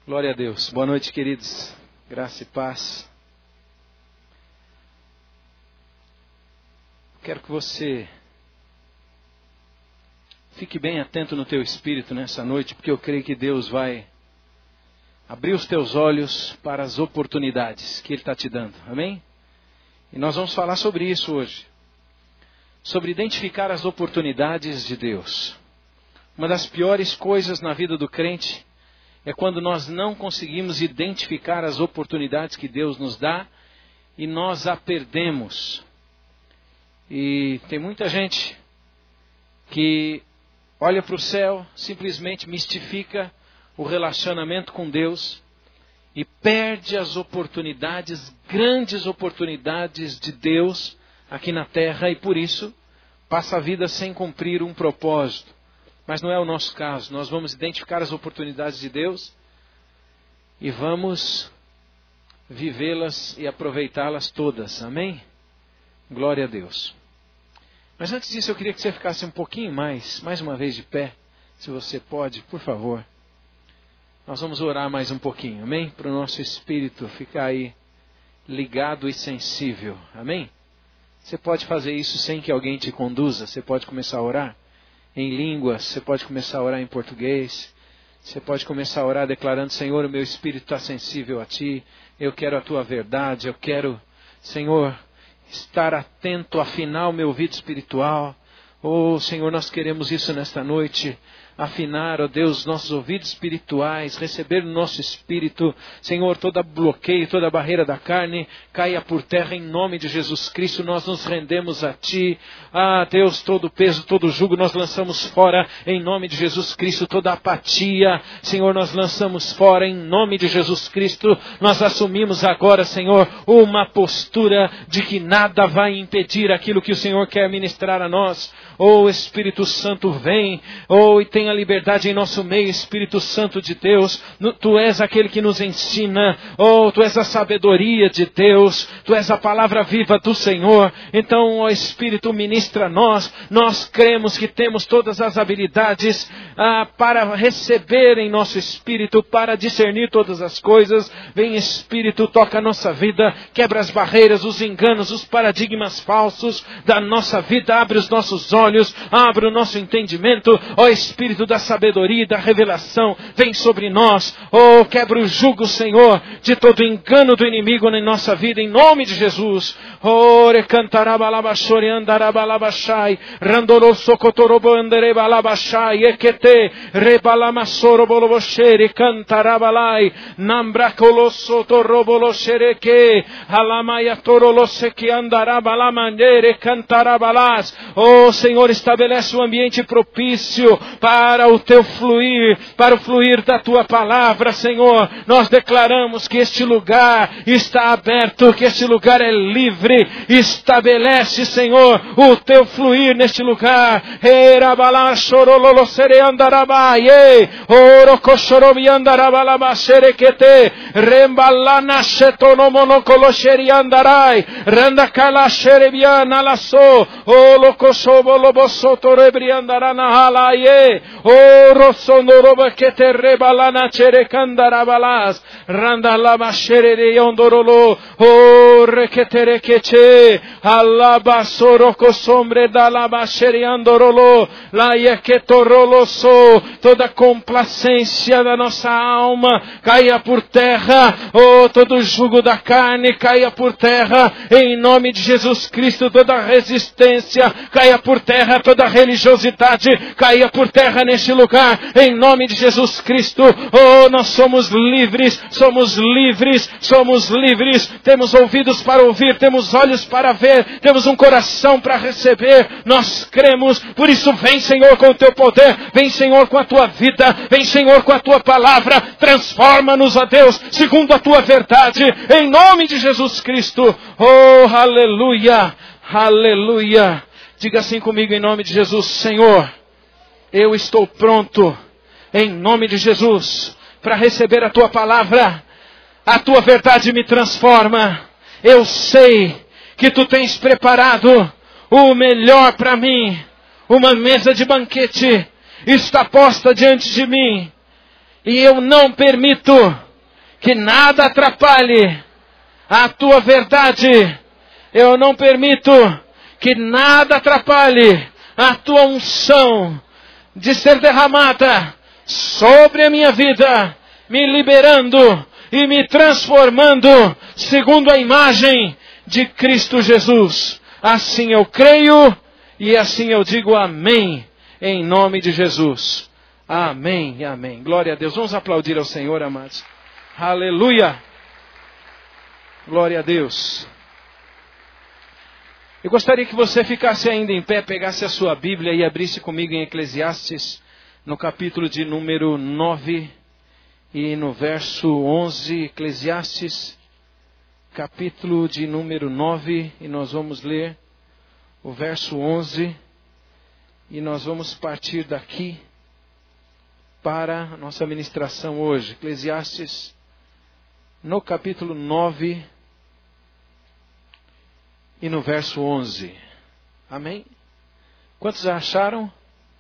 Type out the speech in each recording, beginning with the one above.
Glória a Deus. Boa noite, queridos. Graça e paz. Quero que você fique bem atento no teu espírito nessa noite, porque eu creio que Deus vai abrir os teus olhos para as oportunidades que Ele está te dando. Amém? E nós vamos falar sobre isso hoje. Sobre identificar as oportunidades de Deus. Uma das piores coisas na vida do crente é quando nós não conseguimos identificar as oportunidades que Deus nos dá e nós a perdemos. E tem muita gente que olha para o céu, simplesmente mistifica o relacionamento com Deus e perde as oportunidades, grandes oportunidades de Deus aqui na terra e por isso passa a vida sem cumprir um propósito. Mas não é o nosso caso. Nós vamos identificar as oportunidades de Deus e vamos vivê-las e aproveitá-las todas. Amém? Glória a Deus. Mas antes disso eu queria que você ficasse um pouquinho mais uma vez de pé, se você pode, por favor. Nós vamos orar mais um pouquinho, amém? Para o nosso espírito ficar aí ligado e sensível, amém? Você pode fazer isso sem que alguém te conduza, você pode começar a orar em línguas, você pode começar a orar em português, você pode começar a orar declarando: Senhor, o meu espírito está sensível a Ti, eu quero a Tua verdade, eu quero, Senhor, estar atento, afinar o meu ouvido espiritual. Oh, Senhor, nós queremos isso nesta noite, afinar, ó Deus, nossos ouvidos espirituais, receber no nosso espírito, Senhor, todo bloqueio, toda barreira da carne, caia por terra em nome de Jesus Cristo, nós nos rendemos a Ti. Ah, Deus, todo peso, todo jugo nós lançamos fora em nome de Jesus Cristo, toda apatia, Senhor, nós lançamos fora em nome de Jesus Cristo, nós assumimos agora, Senhor, uma postura de que nada vai impedir aquilo que o Senhor quer ministrar a nós. Oh, Espírito Santo, vem, oh, e tenha liberdade em nosso meio, Espírito Santo de Deus. Tu és aquele que nos ensina, oh, Tu és a sabedoria de Deus, Tu és a palavra viva do Senhor. Então, ó Espírito, ministra a nós. Nós cremos que temos todas as habilidades para receber em nosso espírito, para discernir todas as coisas. Vem, Espírito, toca a nossa vida, quebra as barreiras, os enganos, os paradigmas falsos da nossa vida, abre os nossos olhos, abre o nosso entendimento, ó Espírito da sabedoria e da revelação, vem sobre nós, oh, quebra o jugo, Senhor, de todo engano do inimigo na nossa vida, em nome de Jesus. Oh, recantarabalabaxori andarabalabashai, randorosocotorobo anderebalabashai, ekete, rebalamassoroboloboshere, cantarabalai, nambracolosotoroboloshereke, alamayatoroloseque andarabalamandere, cantarabalas. Oh, Senhor, estabelece um ambiente propício para o Teu fluir, para o fluir da Tua palavra, Senhor. Nós declaramos que este lugar está aberto, que este lugar é livre. Estabelece, Senhor, o Teu fluir neste lugar. O rosonoroba que te rebalana cherecandarabalas, randalama sherere ondorolo, o requetere queche, alabasoroco sombre dalaba shereandorolo, la yequetoroloso, toda complacência da nossa alma caia por terra, oh, todo jugo da carne caia por terra, em nome de Jesus Cristo, toda resistência caia por terra, toda religiosidade caia por terra neste lugar, em nome de Jesus Cristo. Oh, nós somos livres, somos livres, somos livres, temos ouvidos para ouvir, temos olhos para ver, temos um coração para receber, nós cremos, por isso vem, Senhor, com o Teu poder, vem, Senhor, com a Tua vida, vem, Senhor, com a Tua palavra, transforma-nos, ó Deus, segundo a Tua verdade, em nome de Jesus Cristo. Oh, aleluia, aleluia. Diga assim comigo em nome de Jesus: Senhor, eu estou pronto, em nome de Jesus, para receber a Tua palavra. A Tua verdade me transforma. Eu sei que Tu tens preparado o melhor para mim. Uma mesa de banquete está posta diante de mim. E eu não permito que nada atrapalhe a tua verdade. Eu não permito que nada atrapalhe a tua unção de ser derramada sobre a minha vida, me liberando e me transformando segundo a imagem de Cristo Jesus. Assim eu creio e assim eu digo amém, em nome de Jesus. Amém e amém. Glória a Deus. Vamos aplaudir ao Senhor, amados. Aleluia. Glória a Deus. Eu gostaria que você ficasse ainda em pé, pegasse a sua Bíblia e abrisse comigo em Eclesiastes, no capítulo de número 9 e no verso 11. Eclesiastes, capítulo de número 9, e nós vamos ler o verso 11. E nós vamos partir daqui para a nossa ministração hoje. Eclesiastes, no capítulo 9 e no verso 11. Amém? Quantos já acharam?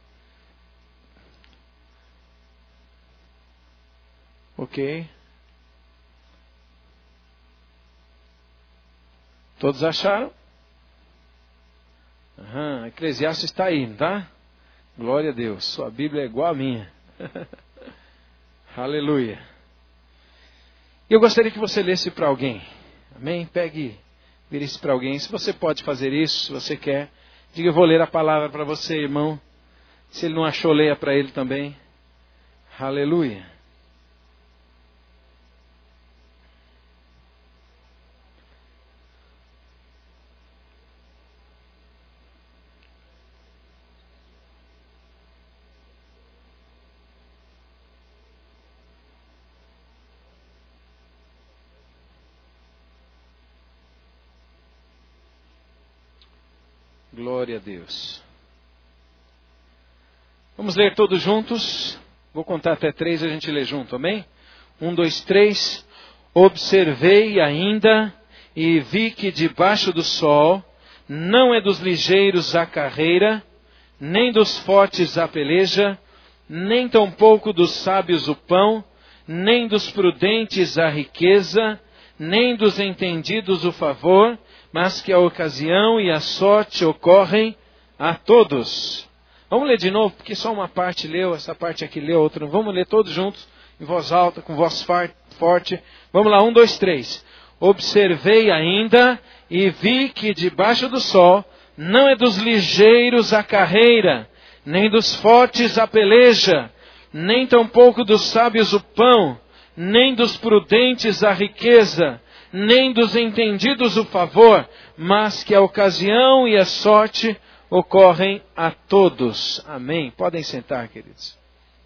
Ok. Todos acharam? Eclesiastes está aí, tá? Glória a Deus. Sua Bíblia é igual a minha. Aleluia. Eu gostaria que você lesse para alguém. Amém? Pegue, vire isso para alguém. Se você pode fazer isso, se você quer, diga: eu vou ler a palavra para você, irmão. Se ele não achou, leia para ele também. Aleluia. Glória a Deus. Vamos ler todos juntos. Vou contar até 3 e a gente lê junto, amém? 1, 2, 3. Observei ainda e vi que debaixo do sol não é dos ligeiros a carreira, nem dos fortes a peleja, nem tampouco dos sábios o pão, nem dos prudentes a riqueza, nem dos entendidos o favor, mas que a ocasião e a sorte ocorrem a todos. Vamos ler de novo, porque só uma parte leu, essa parte aqui leu, outra não. Vamos ler todos juntos, em voz alta, com voz forte. Vamos lá, 1, 2, 3. Observei ainda e vi que debaixo do sol não é dos ligeiros a carreira, nem dos fortes a peleja, nem tampouco dos sábios o pão, nem dos prudentes a riqueza, nem dos entendidos o favor, mas que a ocasião e a sorte ocorrem a todos. Amém. Podem sentar, queridos.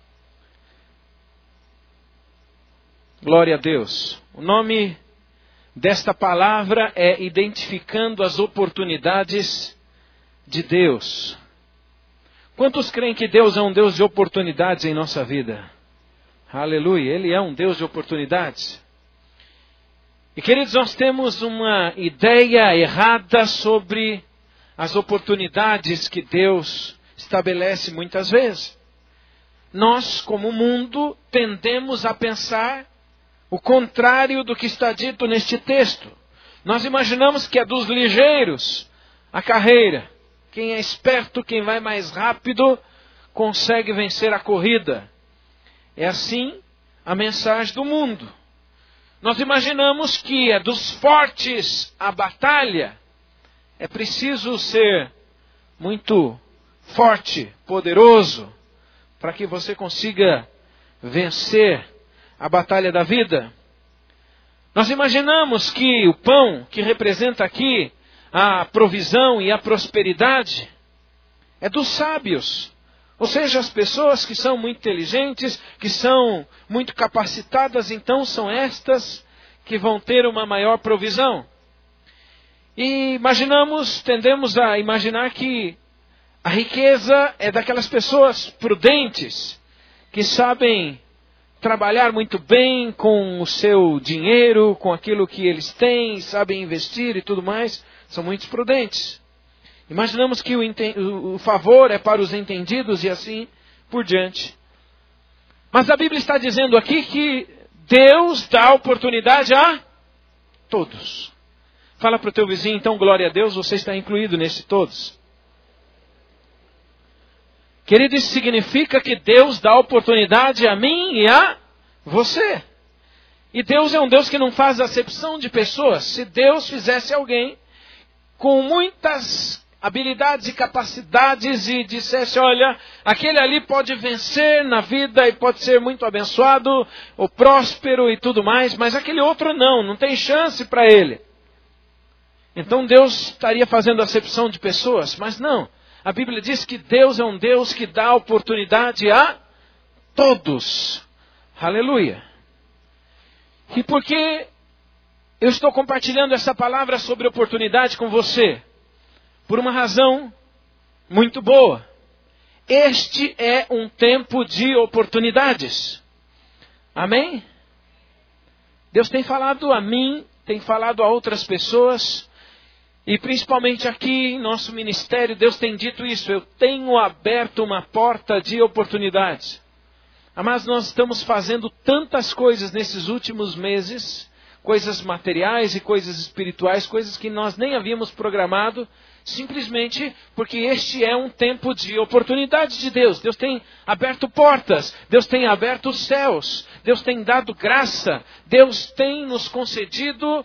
Glória a Deus. O nome desta palavra é identificando as oportunidades de Deus. Quantos creem que Deus é um Deus de oportunidades em nossa vida? Aleluia. Ele é um Deus de oportunidades. E queridos, nós temos uma ideia errada sobre as oportunidades que Deus estabelece muitas vezes. Nós, como mundo, tendemos a pensar o contrário do que está dito neste texto. Nós imaginamos que é dos ligeiros a carreira. Quem é esperto, quem vai mais rápido, consegue vencer a corrida. É assim a mensagem do mundo. Nós imaginamos que é dos fortes a batalha. É preciso ser muito forte, poderoso, para que você consiga vencer a batalha da vida. Nós imaginamos que o pão, que representa aqui a provisão e a prosperidade, é dos sábios. Ou seja, as pessoas que são muito inteligentes, que são muito capacitadas, então são estas que vão ter uma maior provisão. E tendemos a imaginar que a riqueza é daquelas pessoas prudentes, que sabem trabalhar muito bem com o seu dinheiro, com aquilo que eles têm, sabem investir e tudo mais, são muito prudentes. Imaginamos que o favor é para os entendidos e assim por diante. Mas a Bíblia está dizendo aqui que Deus dá oportunidade a todos. Fala para o teu vizinho, então, glória a Deus, você está incluído nesse todos. Querido, isso significa que Deus dá oportunidade a mim e a você. E Deus é um Deus que não faz acepção de pessoas. Se Deus fizesse alguém com muitas habilidades e capacidades e dissesse, olha, aquele ali pode vencer na vida e pode ser muito abençoado, ou próspero e tudo mais, mas aquele outro não tem chance para ele. Então Deus estaria fazendo acepção de pessoas, mas não. A Bíblia diz que Deus é um Deus que dá oportunidade a todos. Aleluia. E por que eu estou compartilhando essa palavra sobre oportunidade com você? Por uma razão muito boa. Este é um tempo de oportunidades. Amém? Deus tem falado a mim, tem falado a outras pessoas. E principalmente aqui em nosso ministério, Deus tem dito isso. Eu tenho aberto uma porta de oportunidades. Mas nós estamos fazendo tantas coisas nesses últimos meses. Coisas materiais e coisas espirituais. Coisas que nós nem havíamos programado. Simplesmente porque este é um tempo de oportunidade de Deus. Deus tem aberto portas. Deus tem aberto os céus. Deus tem dado graça. Deus tem nos concedido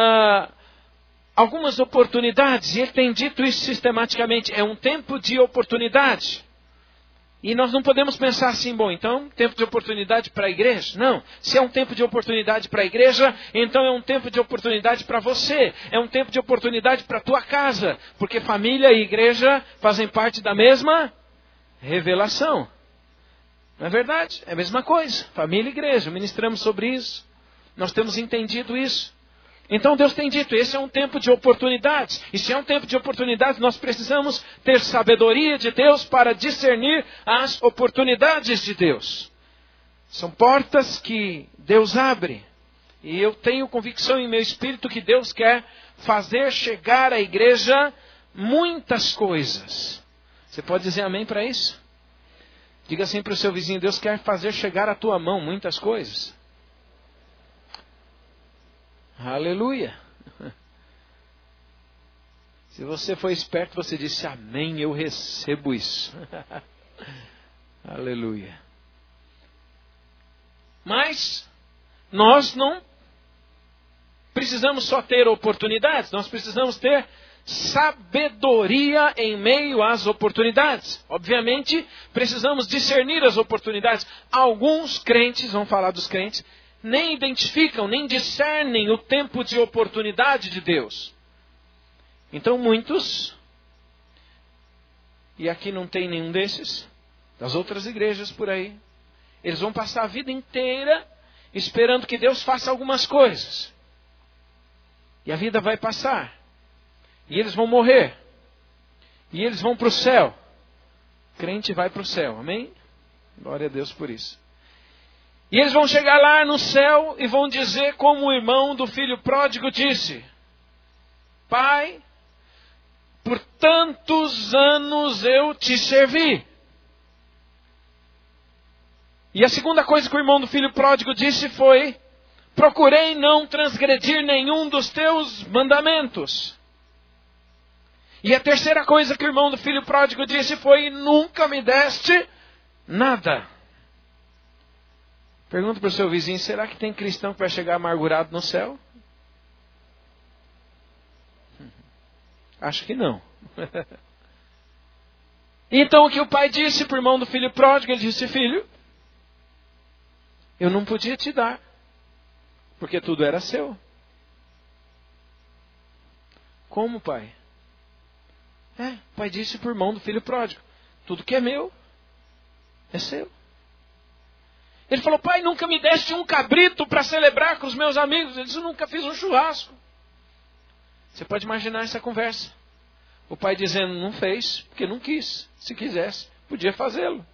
algumas oportunidades, e Ele tem dito isso sistematicamente, é um tempo de oportunidade. E nós não podemos pensar assim, bom, então, tempo de oportunidade para a igreja? Não, se é um tempo de oportunidade para a igreja, então é um tempo de oportunidade para você, é um tempo de oportunidade para a tua casa, porque família e igreja fazem parte da mesma revelação. Não é verdade? É a mesma coisa, família e igreja, ministramos sobre isso, nós temos entendido isso. Então Deus tem dito, esse é um tempo de oportunidades. E se é um tempo de oportunidades, nós precisamos ter sabedoria de Deus para discernir as oportunidades de Deus. São portas que Deus abre. E eu tenho convicção em meu espírito que Deus quer fazer chegar à igreja muitas coisas. Você pode dizer amém para isso? Diga assim para o seu vizinho, Deus quer fazer chegar à tua mão muitas coisas. Aleluia. Se você for esperto, você disse amém, eu recebo isso. Aleluia. Mas nós não precisamos só ter oportunidades, nós precisamos ter sabedoria em meio às oportunidades. Obviamente, precisamos discernir as oportunidades. Alguns crentes, vamos falar dos crentes, nem identificam, nem discernem o tempo de oportunidade de Deus. Então muitos, e aqui não tem nenhum desses, das outras igrejas por aí, eles vão passar a vida inteira esperando que Deus faça algumas coisas. E a vida vai passar. E eles vão morrer. E eles vão para o céu. O crente vai para o céu, amém? Glória a Deus por isso. E eles vão chegar lá no céu e vão dizer como o irmão do filho pródigo disse: Pai, por tantos anos eu te servi. E a segunda coisa que o irmão do filho pródigo disse foi: procurei não transgredir nenhum dos teus mandamentos. E a terceira coisa que o irmão do filho pródigo disse foi: nunca me deste nada. Pergunta para o seu vizinho, será que tem cristão que vai chegar amargurado no céu? Acho que não. Então o que o pai disse para o irmão do filho pródigo, ele disse: filho, eu não podia te dar, porque tudo era seu. Como, pai? O pai disse para o irmão do filho pródigo: tudo que é meu, é seu. Ele falou: pai, nunca me deste um cabrito para celebrar com os meus amigos. Ele disse: eu nunca fiz um churrasco. Você pode imaginar essa conversa. O pai dizendo: não fez, porque não quis. Se quisesse, podia fazê-lo.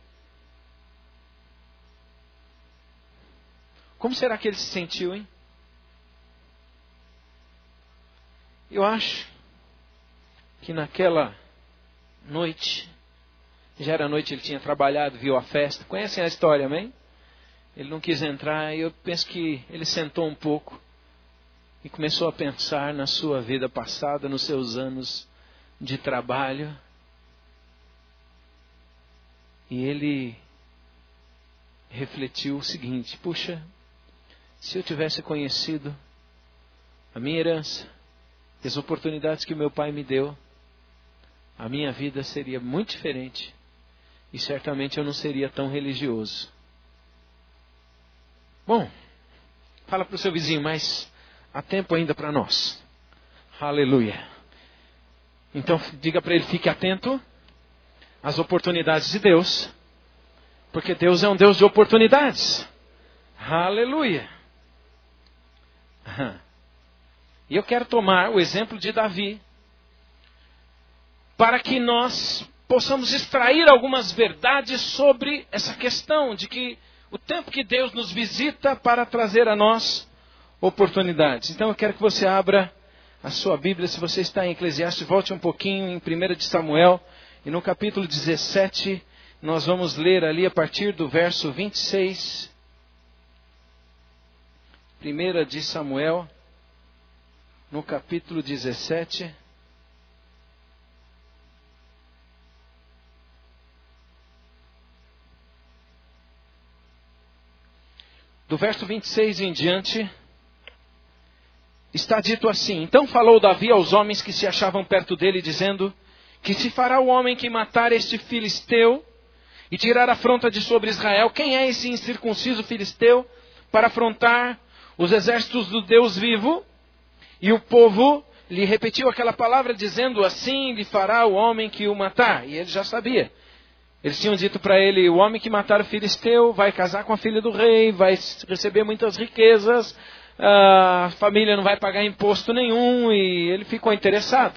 Como será que ele se sentiu, hein? Eu acho que naquela noite, já era noite, ele tinha trabalhado, viu a festa. Conhecem a história, amém? Ele não quis entrar e eu penso que ele sentou um pouco e começou a pensar na sua vida passada, nos seus anos de trabalho. E ele refletiu o seguinte: puxa, se eu tivesse conhecido a minha herança, as oportunidades que meu pai me deu, a minha vida seria muito diferente e certamente eu não seria tão religioso. Bom, fala para o seu vizinho, mas há tempo ainda para nós. Aleluia. Então diga para ele, fique atento às oportunidades de Deus, porque Deus é um Deus de oportunidades. Aleluia. E eu quero tomar o exemplo de Davi, para que nós possamos extrair algumas verdades sobre essa questão de que o tempo que Deus nos visita para trazer a nós oportunidades. Então eu quero que você abra a sua Bíblia, se você está em Eclesiastes, volte um pouquinho em 1 de Samuel, e no capítulo 17, nós vamos ler ali a partir do verso 26. 1 de Samuel, no capítulo 17. Do verso 26 em diante, está dito assim: Então falou Davi aos homens que se achavam perto dele, dizendo: Que se fará o homem que matar este filisteu e tirar a afronta de sobre Israel? Quem é esse incircunciso filisteu para afrontar os exércitos do Deus vivo? E o povo lhe repetiu aquela palavra, dizendo: Assim lhe fará o homem que o matar. E ele já sabia. Eles tinham dito para ele: o homem que matar o filisteu vai casar com a filha do rei, vai receber muitas riquezas, a família não vai pagar imposto nenhum, e ele ficou interessado.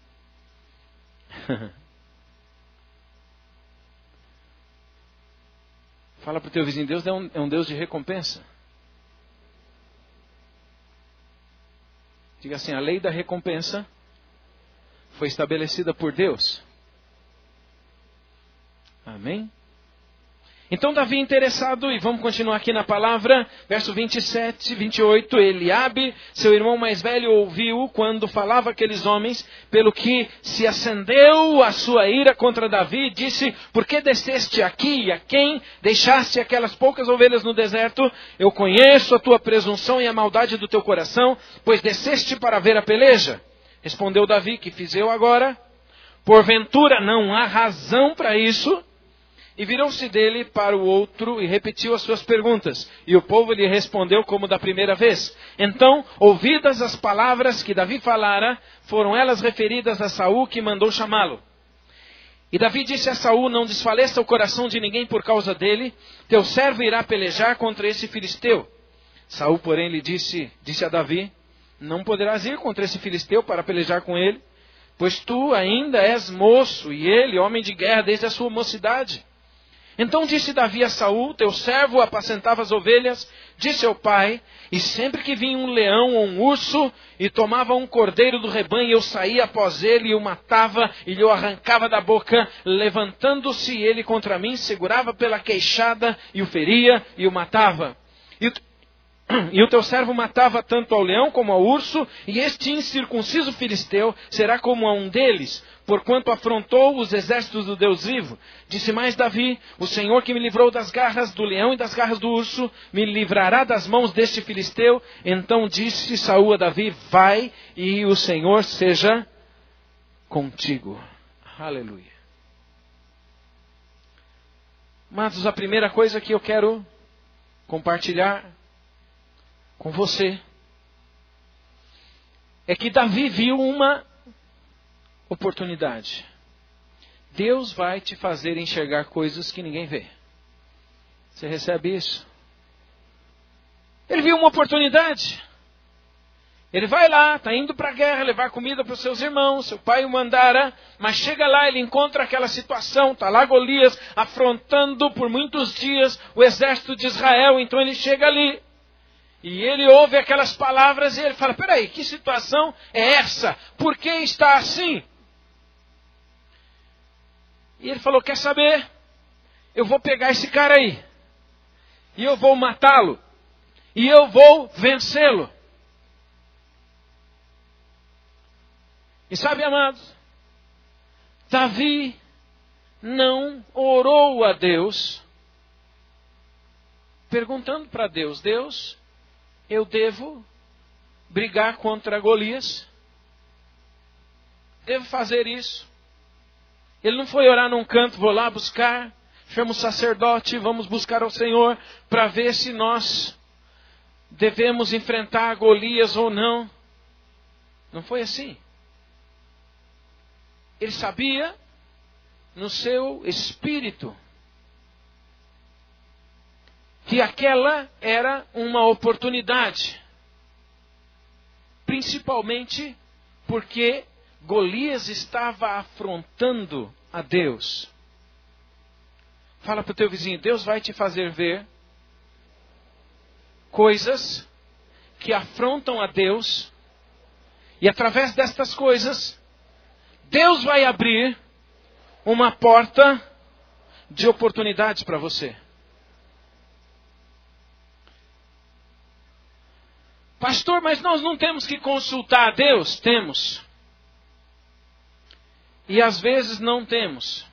Fala para o teu vizinho, Deus é um Deus de recompensa. Diga assim, a lei da recompensa foi estabelecida por Deus. Amém? Então Davi interessado, e vamos continuar aqui na palavra, verso 27, 28, Eliabe, seu irmão mais velho, ouviu quando falava aqueles homens, pelo que se acendeu a sua ira contra Davi, e disse: Por que desceste aqui, e a quem deixaste aquelas poucas ovelhas no deserto? Eu conheço a tua presunção e a maldade do teu coração, pois desceste para ver a peleja. Respondeu Davi: Que fiz eu agora? Porventura não há razão para isso? E virou-se dele para o outro e repetiu as suas perguntas. E o povo lhe respondeu como da primeira vez. Então, ouvidas as palavras que Davi falara, foram elas referidas a Saul, que mandou chamá-lo. E Davi disse a Saul: Não desfaleça o coração de ninguém por causa dele. Teu servo irá pelejar contra esse filisteu. Saul, porém, lhe disse a Davi: Não poderás ir contra esse filisteu para pelejar com ele, pois tu ainda és moço, e ele, homem de guerra desde a sua mocidade. Então disse Davi a Saul: Teu servo apacentava as ovelhas de seu pai, e sempre que vinha um leão ou um urso, e tomava um cordeiro do rebanho, eu saía após ele, e o matava, e lhe o arrancava da boca. Levantando-se ele contra mim, segurava pela queixada, e o feria, e o matava. E o teu servo matava tanto ao leão como ao urso, e este incircunciso filisteu será como a um deles, porquanto afrontou os exércitos do Deus vivo. Disse mais Davi: O Senhor que me livrou das garras do leão e das garras do urso, me livrará das mãos deste filisteu. Então disse Saul a Davi: Vai, e o Senhor seja contigo. Aleluia. Mas a primeira coisa que eu quero compartilhar com você é que Davi viu uma oportunidade. Deus vai te fazer enxergar coisas que ninguém vê. Você recebe isso? Ele viu uma oportunidade. Ele vai lá, está indo para a guerra, levar comida para os seus irmãos, seu pai o mandara, mas chega lá, ele encontra aquela situação, está lá Golias afrontando por muitos dias o exército de Israel, então ele chega ali. E ele ouve aquelas palavras e ele fala: peraí, que situação é essa? Por que está assim? E ele falou: quer saber? Eu vou pegar esse cara aí. E eu vou matá-lo. E eu vou vencê-lo. E sabe, amados, Davi não orou a Deus, perguntando para Deus: Deus, eu devo brigar contra Golias? Devo fazer isso? Ele não foi orar num canto: vou lá buscar, chama o sacerdote, vamos buscar ao Senhor para ver se nós devemos enfrentar Golias ou não. Não foi assim. Ele sabia no seu espírito que aquela era uma oportunidade. Principalmente porque Golias estava afrontando a Deus. Fala para o teu vizinho: Deus vai te fazer ver coisas que afrontam a Deus. E através destas coisas, Deus vai abrir uma porta de oportunidades para você. Pastor, mas nós não temos que consultar a Deus? Temos. E às vezes não temos.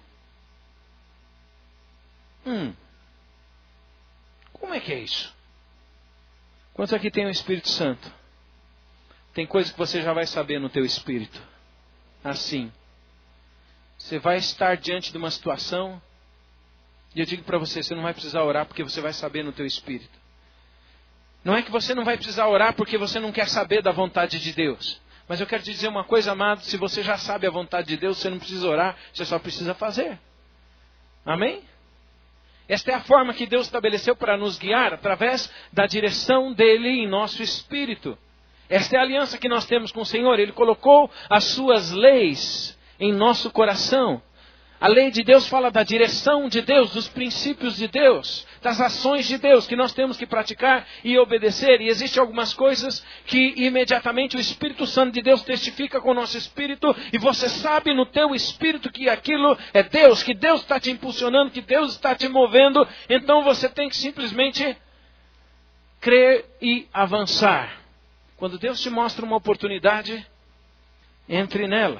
Como é que é isso? Quantos aqui tem o Espírito Santo? Tem coisa que você já vai saber no teu espírito. Assim. Você vai estar diante de uma situação, e eu digo para você: você não vai precisar orar porque você vai saber no teu espírito. Não é que você não vai precisar orar porque você não quer saber da vontade de Deus. Mas eu quero te dizer uma coisa, amado: se você já sabe a vontade de Deus, você não precisa orar, você só precisa fazer. Amém? Esta é a forma que Deus estabeleceu para nos guiar, através da direção dele em nosso espírito. Esta é a aliança que nós temos com o Senhor. Ele colocou as suas leis em nosso coração. A lei de Deus fala da direção de Deus, dos princípios de Deus, das ações de Deus que nós temos que praticar e obedecer. E existem algumas coisas que imediatamente o Espírito Santo de Deus testifica com o nosso espírito, e você sabe no teu espírito que aquilo é Deus, que Deus está te impulsionando, que Deus está te movendo. Então você tem que simplesmente crer e avançar. Quando Deus te mostra uma oportunidade, entre nela.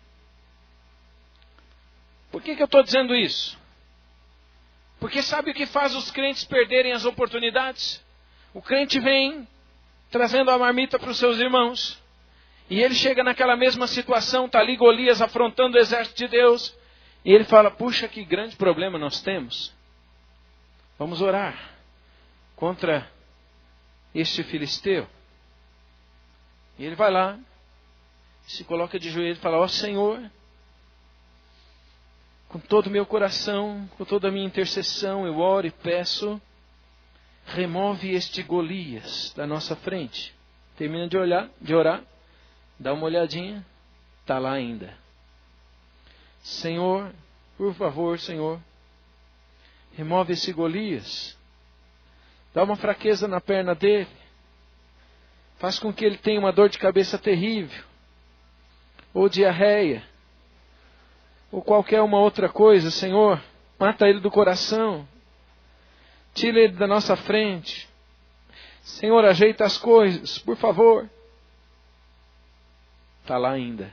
Por que eu estou dizendo isso? Porque sabe o que faz os crentes perderem as oportunidades? O crente vem trazendo a marmita para os seus irmãos. E ele chega naquela mesma situação, está ali Golias afrontando o exército de Deus. E ele fala: puxa, que grande problema nós temos. Vamos orar contra este filisteu. E ele vai lá, se coloca de joelhos e fala: ó Senhor, com todo o meu coração, com toda a minha intercessão, eu oro e peço, remove este Golias da nossa frente. Termina de orar, dá uma olhadinha, está lá ainda. Senhor, por favor, Senhor, remove esse Golias. Dá uma fraqueza na perna dele. Faz com que ele tenha uma dor de cabeça terrível, ou diarreia, ou qualquer uma outra coisa. Senhor, mata ele do coração. Tira ele da nossa frente. Senhor, ajeita as coisas, por favor. Está lá ainda.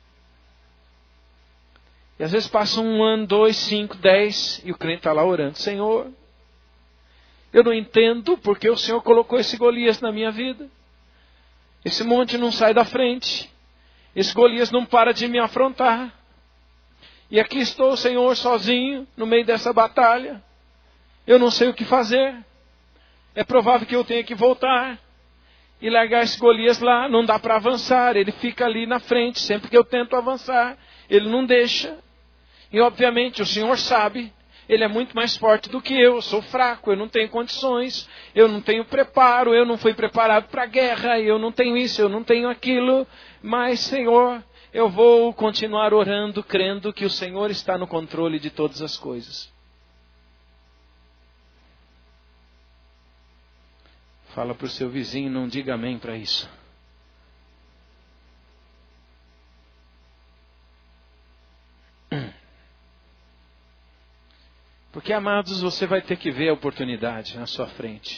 E às vezes passa 1 ano, 2, 5, 10, e o crente está lá orando: Senhor, eu não entendo porque o Senhor colocou esse Golias na minha vida. Esse monte não sai da frente. Esse Golias não para de me afrontar. E aqui estou, Senhor, sozinho, no meio dessa batalha. Eu não sei o que fazer. É provável que eu tenha que voltar e largar esse Golias lá. Não dá para avançar. Ele fica ali na frente. Sempre que eu tento avançar, ele não deixa. E obviamente o Senhor sabe. Ele é muito mais forte do que eu sou fraco, eu não tenho condições, eu não tenho preparo, eu não fui preparado para a guerra, eu não tenho isso, eu não tenho aquilo. Mas, Senhor, eu vou continuar orando, crendo que o Senhor está no controle de todas as coisas. Fala para o seu vizinho, não diga amém para isso. Porque, amados, você vai ter que ver a oportunidade na sua frente.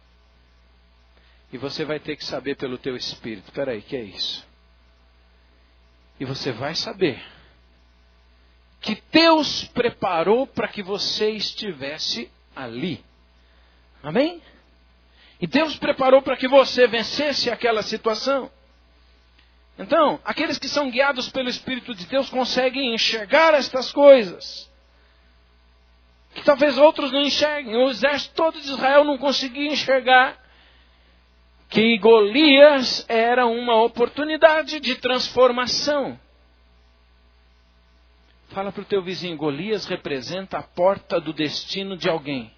E você vai ter que saber pelo teu espírito. Espera aí, que é isso? E você vai saber que Deus preparou para que você estivesse ali. Amém? E Deus preparou para que você vencesse aquela situação. Então, aqueles que são guiados pelo Espírito de Deus conseguem enxergar estas coisas. Que talvez outros não enxerguem. O exército todo de Israel não conseguia enxergar que Golias era uma oportunidade de transformação. Fala para o teu vizinho, Golias representa a porta do destino de alguém.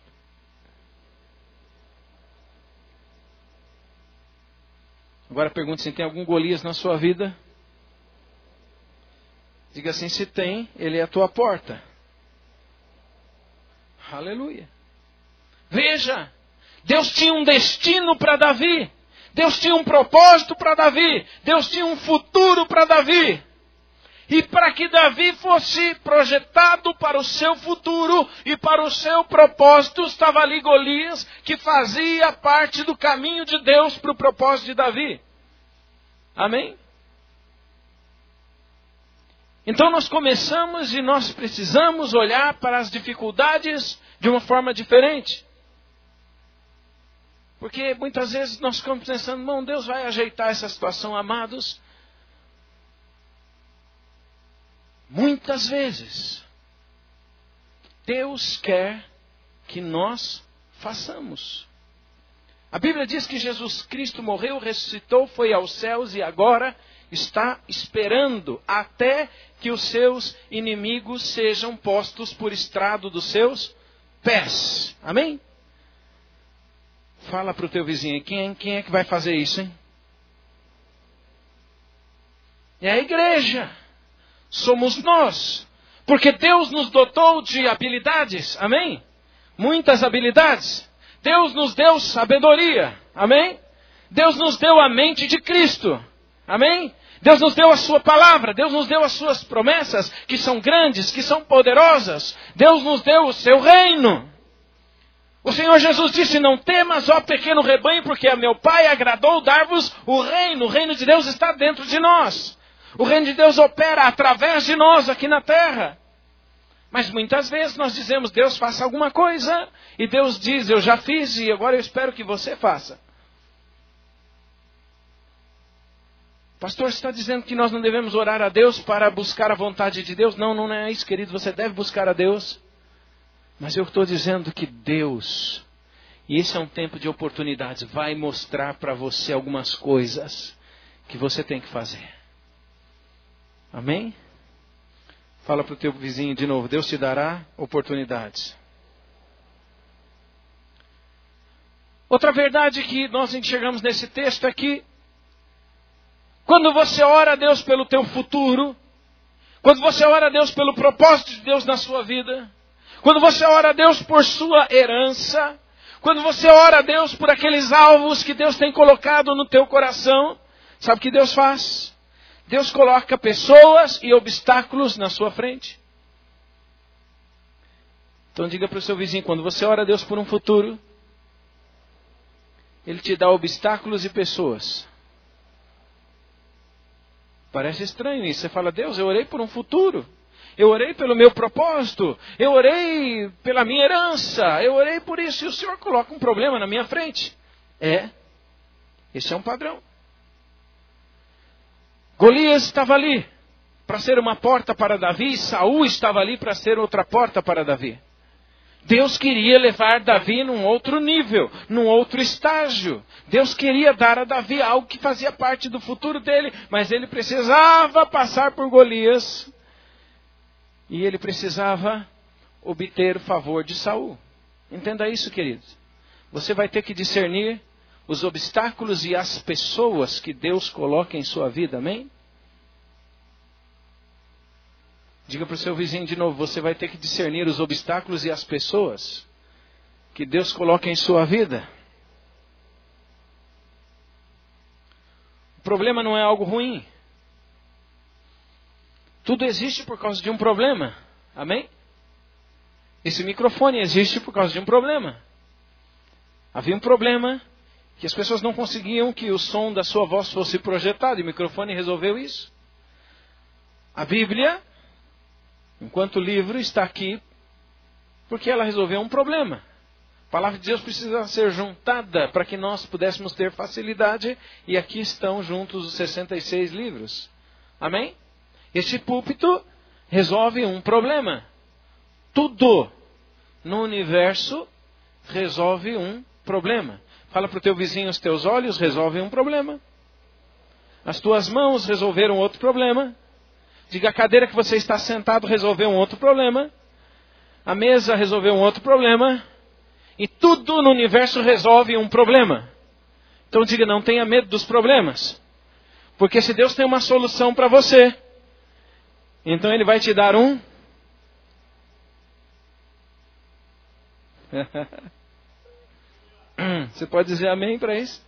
Agora pergunta se tem algum Golias na sua vida. Diga assim, se tem, ele é a tua porta. Aleluia. Veja, Deus tinha um destino para Davi. Deus tinha um propósito para Davi. Deus tinha um futuro para Davi. E para que Davi fosse projetado para o seu futuro e para o seu propósito, estava ali Golias, que fazia parte do caminho de Deus para o propósito de Davi. Amém? Então nós começamos e nós precisamos olhar para as dificuldades de uma forma diferente. Porque muitas vezes nós ficamos pensando, não, Deus vai ajeitar essa situação, amados. Muitas vezes, Deus quer que nós façamos. A Bíblia diz que Jesus Cristo morreu, ressuscitou, foi aos céus e agora está esperando até que os seus inimigos sejam postos por estrado dos seus pés. Amém? Fala para o teu vizinho, quem é que vai fazer isso, hein? É a igreja. Somos nós. Porque Deus nos dotou de habilidades. Amém? Muitas habilidades. Deus nos deu sabedoria. Amém? Deus nos deu a mente de Cristo. Amém? Deus nos deu a sua palavra. Deus nos deu as suas promessas, que são grandes, que são poderosas. Deus nos deu o seu reino. O Senhor Jesus disse, não temas, ó pequeno rebanho, porque a meu Pai agradou dar-vos o reino. O reino de Deus está dentro de nós. O reino de Deus opera através de nós aqui na terra. Mas muitas vezes nós dizemos, Deus faça alguma coisa. E Deus diz, eu já fiz e agora eu espero que você faça. Pastor, você está dizendo que nós não devemos orar a Deus para buscar a vontade de Deus? Não, não é isso, querido. Você deve buscar a Deus. Mas eu estou dizendo que Deus, e esse é um tempo de oportunidades, vai mostrar para você algumas coisas que você tem que fazer. Amém? Fala para o teu vizinho de novo, Deus te dará oportunidades. Outra verdade que nós enxergamos nesse texto é que quando você ora a Deus pelo teu futuro, quando você ora a Deus pelo propósito de Deus na sua vida, quando você ora a Deus por sua herança, quando você ora a Deus por aqueles alvos que Deus tem colocado no teu coração, sabe o que Deus faz? Deus coloca pessoas e obstáculos na sua frente. Então diga para o seu vizinho, quando você ora a Deus por um futuro, Ele te dá obstáculos e pessoas. Parece estranho isso. Você fala, Deus, eu orei por um futuro. Eu orei pelo meu propósito. Eu orei pela minha herança. Eu orei por isso. E o Senhor coloca um problema na minha frente. Esse é um padrão. Golias estava ali para ser uma porta para Davi. Saul estava ali para ser outra porta para Davi. Deus queria levar Davi num outro nível, num outro estágio. Deus queria dar a Davi algo que fazia parte do futuro dele, mas ele precisava passar por Golias. E ele precisava obter o favor de Saul. Entenda isso, queridos. Você vai ter que discernir os obstáculos e as pessoas que Deus coloca em sua vida, amém? Diga para o seu vizinho de novo, você vai ter que discernir os obstáculos e as pessoas que Deus coloca em sua vida. O problema não é algo ruim. Tudo existe por causa de um problema. Amém? Esse microfone existe por causa de um problema. Havia um problema que as pessoas não conseguiam que o som da sua voz fosse projetado. E o microfone resolveu isso. A Bíblia, enquanto livro, está aqui porque ela resolveu um problema. A palavra de Deus precisa ser juntada para que nós pudéssemos ter facilidade. E aqui estão juntos os 66 livros. Amém? Este púlpito resolve um problema. Tudo no universo resolve um problema. Fala para o teu vizinho, os teus olhos resolvem um problema. As tuas mãos resolveram outro problema. Diga, a cadeira que você está sentado resolveu um outro problema. A mesa resolveu um outro problema. E tudo no universo resolve um problema. Então diga, não tenha medo dos problemas. Porque se Deus tem uma solução para você, então Ele vai te dar um... Você pode dizer amém para isso?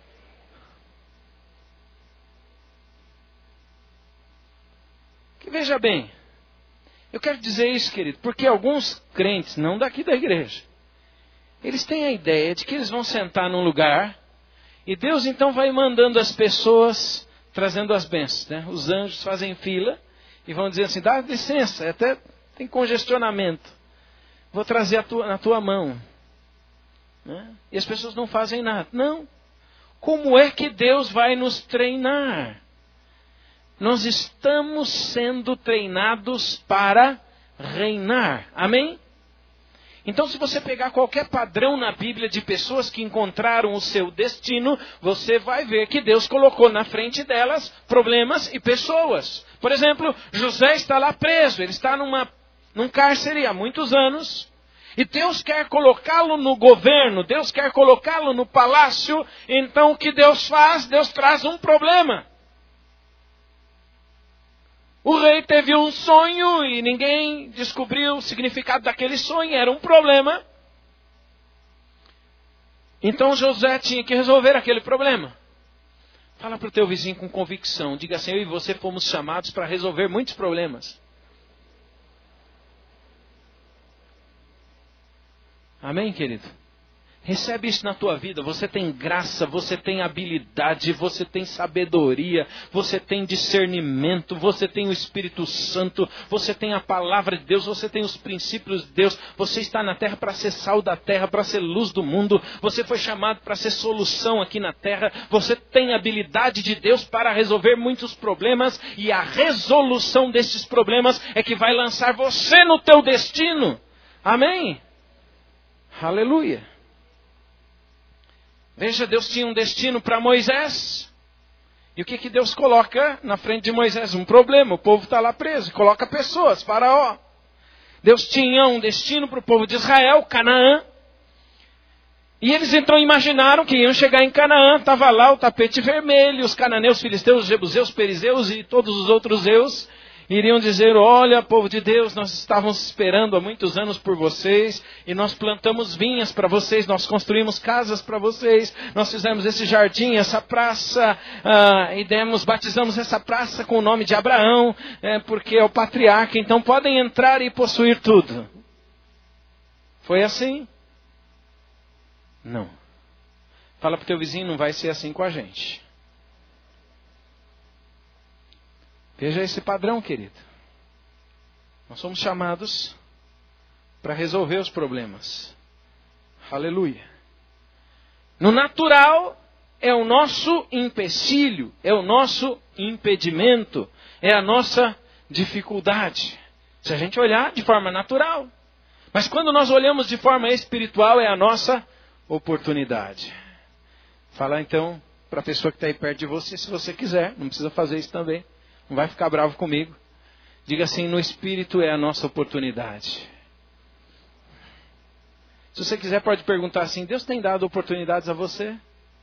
Que veja bem, eu quero dizer isso, querido, porque alguns crentes, não daqui da igreja, eles têm a ideia de que eles vão sentar num lugar e Deus então vai mandando as pessoas, trazendo as bênçãos, né? Os anjos fazem fila e vão dizer assim, dá licença, até tem congestionamento, vou trazer na tua mão. Né? E as pessoas não fazem nada. Não. Como é que Deus vai nos treinar? Nós estamos sendo treinados para reinar. Amém? Então, se você pegar qualquer padrão na Bíblia de pessoas que encontraram o seu destino, você vai ver que Deus colocou na frente delas problemas e pessoas. Por exemplo, José está lá preso. Ele está num cárcere há muitos anos. E Deus quer colocá-lo no governo. Deus quer colocá-lo no palácio. Então, o que Deus faz? Deus traz um problema. O rei teve um sonho e ninguém descobriu o significado daquele sonho. Era um problema. Então José tinha que resolver aquele problema. Fala para o teu vizinho com convicção. Diga assim, eu e você fomos chamados para resolver muitos problemas. Amém, querido? Recebe isso na tua vida. Você tem graça, você tem habilidade, você tem sabedoria, você tem discernimento, você tem o Espírito Santo, você tem a palavra de Deus, você tem os princípios de Deus. Você está na terra para ser sal da terra, para ser luz do mundo. Você foi chamado para ser solução aqui na terra. Você tem a habilidade de Deus para resolver muitos problemas. E a resolução desses problemas é que vai lançar você no teu destino. Amém? Aleluia. Veja, Deus tinha um destino para Moisés. E o que Deus coloca na frente de Moisés? Um problema. O povo está lá preso. Coloca pessoas, Faraó. Deus tinha um destino para o povo de Israel, Canaã. E eles então imaginaram que iam chegar em Canaã. Estava lá o tapete vermelho. Os cananeus, filisteus, jebuseus, perizeus e todos os outros eus iriam dizer, olha, povo de Deus, nós estávamos esperando há muitos anos por vocês, e nós plantamos vinhas para vocês, nós construímos casas para vocês, nós fizemos esse jardim, essa praça, batizamos essa praça com o nome de Abraão, porque é o patriarca, então podem entrar e possuir tudo. Foi assim? Não. Fala para o teu vizinho, não vai ser assim com a gente. Veja esse padrão, querido. Nós somos chamados para resolver os problemas. Aleluia. No natural, é o nosso empecilho, é o nosso impedimento, é a nossa dificuldade. Se a gente olhar de forma natural. Mas quando nós olhamos de forma espiritual, é a nossa oportunidade. Fala então para a pessoa que está aí perto de você, se você quiser, não precisa fazer isso também. Não vai ficar bravo comigo. Diga assim, no Espírito é a nossa oportunidade. Se você quiser, pode perguntar assim, Deus tem dado oportunidades a você?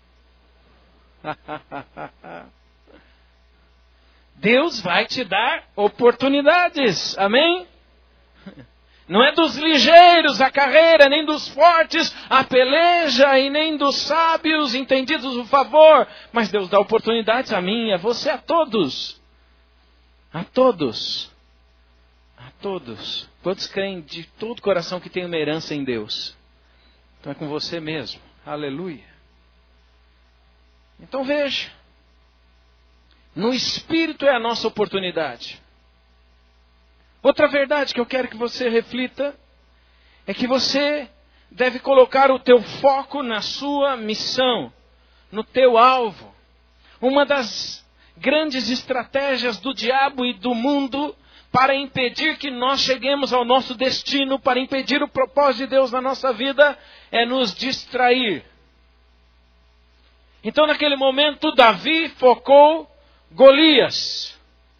Deus vai te dar oportunidades. Amém? Não é dos ligeiros a carreira, nem dos fortes a peleja, e nem dos sábios entendidos o favor. Mas Deus dá oportunidades a mim, a você, a todos. A todos. A todos. Quantos creem de todo o coração que tem uma herança em Deus? Então é com você mesmo. Aleluia. Então veja. No Espírito é a nossa oportunidade. Outra verdade que eu quero que você reflita é que você deve colocar o teu foco na sua missão, no teu alvo. Uma das grandes estratégias do diabo e do mundo para impedir que nós cheguemos ao nosso destino, para impedir o propósito de Deus na nossa vida, é nos distrair. Então naquele momento Davi focou Golias.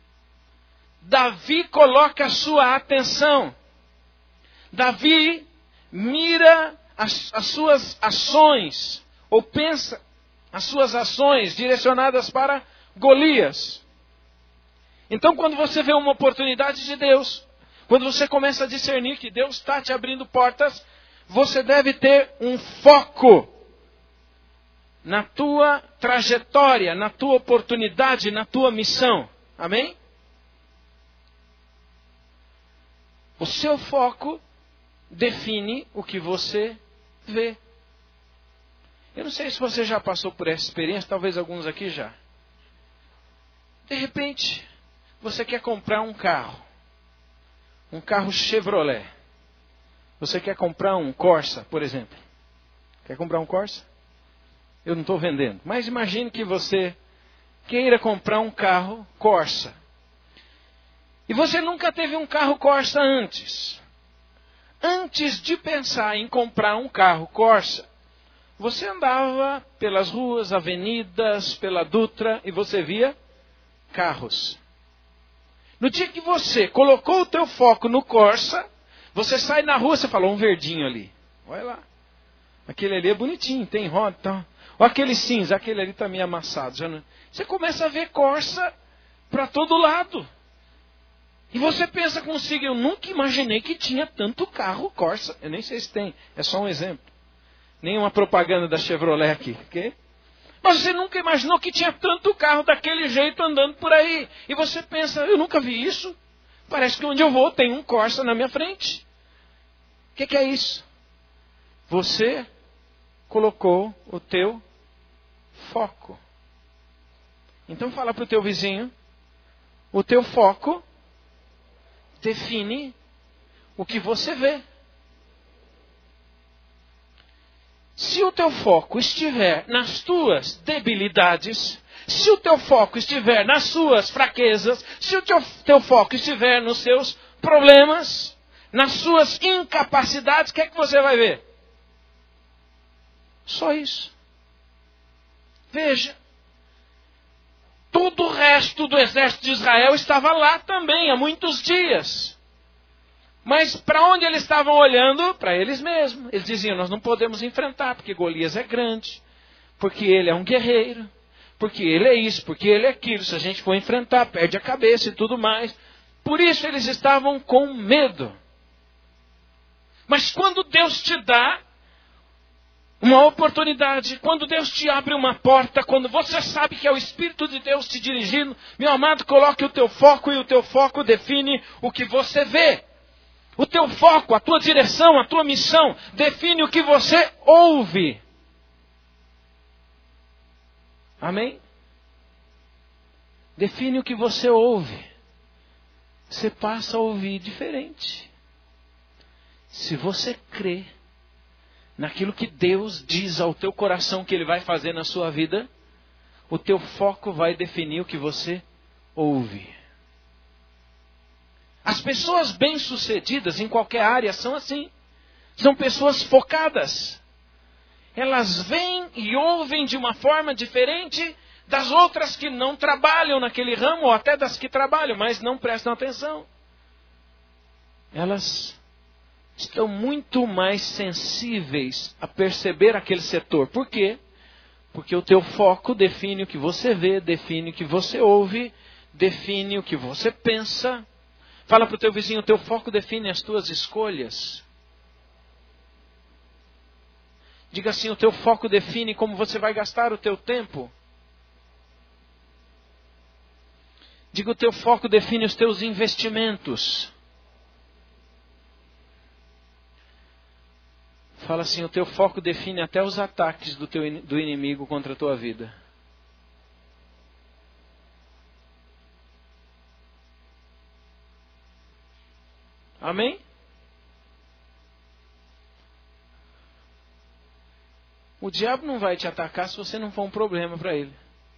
Davi coloca a sua atenção. Davi mira as suas ações, ou pensa as suas ações direcionadas para Golias. Então quando você vê uma oportunidade de Deus, quando você começa a discernir que Deus está te abrindo portas, você deve ter um foco na tua trajetória, na tua oportunidade, na tua missão. Amém? O seu foco define o que você vê. Eu não sei se você já passou por essa experiência, talvez alguns aqui já. De repente, você quer comprar um carro Chevrolet. Você quer comprar um Corsa, por exemplo. Quer comprar um Corsa? Eu não estou vendendo. Mas imagine que você queira comprar um carro Corsa. E você nunca teve um carro Corsa antes. Antes de pensar em comprar um carro Corsa, você andava pelas ruas, avenidas, pela Dutra e você via carros. No dia que você colocou o teu foco no Corsa, você sai na rua e fala, um verdinho ali. Olha lá. Aquele ali é bonitinho, tem roda e tal. Ou aquele cinza, aquele ali está meio amassado. Já não... Você começa a ver Corsa para todo lado. E você pensa consigo, eu nunca imaginei que tinha tanto carro Corsa. Eu nem sei se tem, é só um exemplo. Nenhuma propaganda da Chevrolet aqui, ok? Mas você nunca imaginou que tinha tanto carro daquele jeito andando por aí. E você pensa, eu nunca vi isso. Parece que onde eu vou tem um Corsa na minha frente. O que é isso? Você colocou o teu foco. Então fala para o teu vizinho, o teu foco define o que você vê. Se o teu foco estiver nas tuas debilidades, se o teu foco estiver nas suas fraquezas, se o teu foco estiver nos seus problemas, nas suas incapacidades, o que é que você vai ver? Só isso. Veja. Todo o resto do exército de Israel estava lá também, há muitos dias. Mas para onde eles estavam olhando? Para eles mesmos. Eles diziam, nós não podemos enfrentar, porque Golias é grande, porque ele é um guerreiro, porque ele é isso, porque ele é aquilo. Se a gente for enfrentar, perde a cabeça e tudo mais. Por isso eles estavam com medo. Mas quando Deus te dá uma oportunidade, quando Deus te abre uma porta, quando você sabe que é o Espírito de Deus te dirigindo, meu amado, coloque o teu foco e o teu foco define o que você vê. O teu foco, a tua direção, a tua missão, define o que você ouve. Amém? Define o que você ouve. Você passa a ouvir diferente. Se você crê naquilo que Deus diz ao teu coração que Ele vai fazer na sua vida, o teu foco vai definir o que você ouve. As pessoas bem-sucedidas em qualquer área são assim. São pessoas focadas. Elas veem e ouvem de uma forma diferente das outras que não trabalham naquele ramo, ou até das que trabalham, mas não prestam atenção. Elas estão muito mais sensíveis a perceber aquele setor. Por quê? Porque o teu foco define o que você vê, define o que você ouve, define o que você pensa. Fala para o teu vizinho, o teu foco define as tuas escolhas. Diga assim, o teu foco define como você vai gastar o teu tempo. Diga, o teu foco define os teus investimentos. Fala assim, o teu foco define até os ataques do inimigo contra a tua vida. Amém? O diabo não vai te atacar se você não for um problema para ele.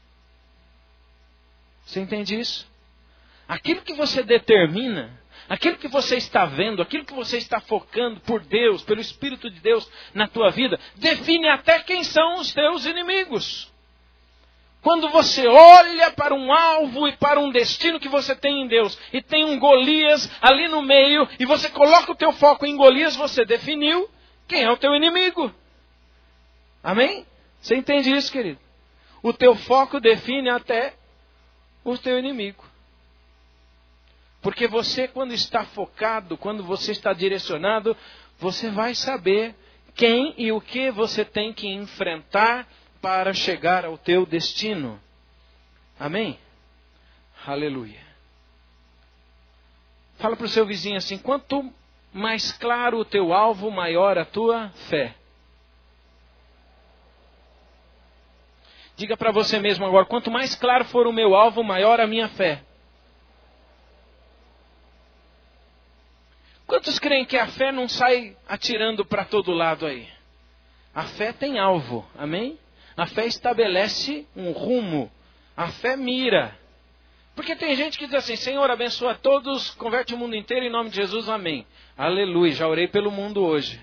Você entende isso? Aquilo que você determina, aquilo que você está vendo, aquilo que você está focando por Deus, pelo Espírito de Deus na tua vida, define até quem são os teus inimigos. Quando você olha para um alvo e para um destino que você tem em Deus, e tem um Golias ali no meio, e você coloca o teu foco em Golias, você definiu quem é o teu inimigo. Amém? Você entende isso, querido? O teu foco define até o teu inimigo. Porque você, quando está focado, quando você está direcionado, você vai saber quem e o que você tem que enfrentar para chegar ao teu destino. Amém? Aleluia. Fala para o seu vizinho assim, quanto mais claro o teu alvo, maior a tua fé. Diga para você mesmo agora, quanto mais claro for o meu alvo, maior a minha fé. Quantos creem que a fé não sai atirando para todo lado aí? A fé tem alvo, amém? A fé estabelece um rumo. A fé mira. Porque tem gente que diz assim, Senhor, abençoa a todos, converte o mundo inteiro em nome de Jesus, amém. Aleluia, já orei pelo mundo hoje.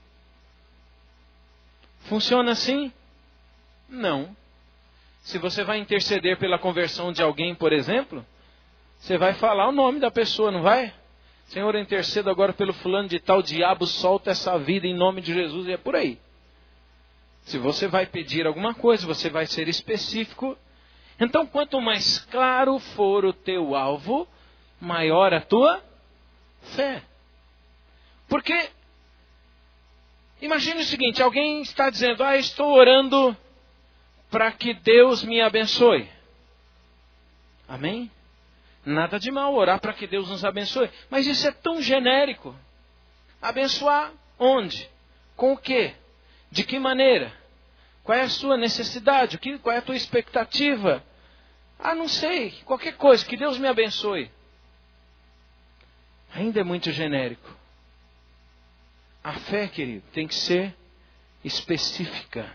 Funciona assim? Não. Se você vai interceder pela conversão de alguém, por exemplo, você vai falar o nome da pessoa, não vai? Senhor, eu intercedo agora pelo fulano de tal, diabo solta essa vida em nome de Jesus, e é por aí. Se você vai pedir alguma coisa, você vai ser específico. Então, quanto mais claro for o teu alvo, maior a tua fé. Porque, imagine o seguinte, alguém está dizendo, estou orando para que Deus me abençoe. Amém? Nada de mal orar para que Deus nos abençoe. Mas isso é tão genérico. Abençoar onde? Com o quê? De que maneira? Qual é a sua necessidade? Qual é a tua expectativa? Não sei. Qualquer coisa. Que Deus me abençoe. Ainda é muito genérico. A fé, querido, tem que ser específica.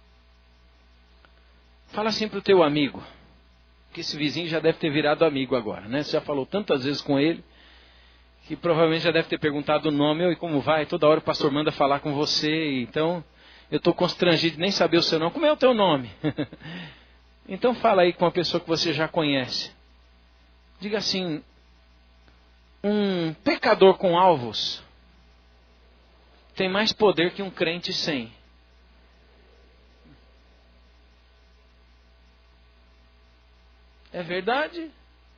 Fala assim para o teu amigo. Que esse vizinho já deve ter virado amigo agora, né? Você já falou tantas vezes com ele, que provavelmente já deve ter perguntado o nome, e como vai? Toda hora o pastor manda falar com você, então eu estou constrangido de nem saber o seu nome. Como é o teu nome? Então fala aí com uma pessoa que você já conhece. Diga assim, um pecador com alvos tem mais poder que um crente sem. É verdade?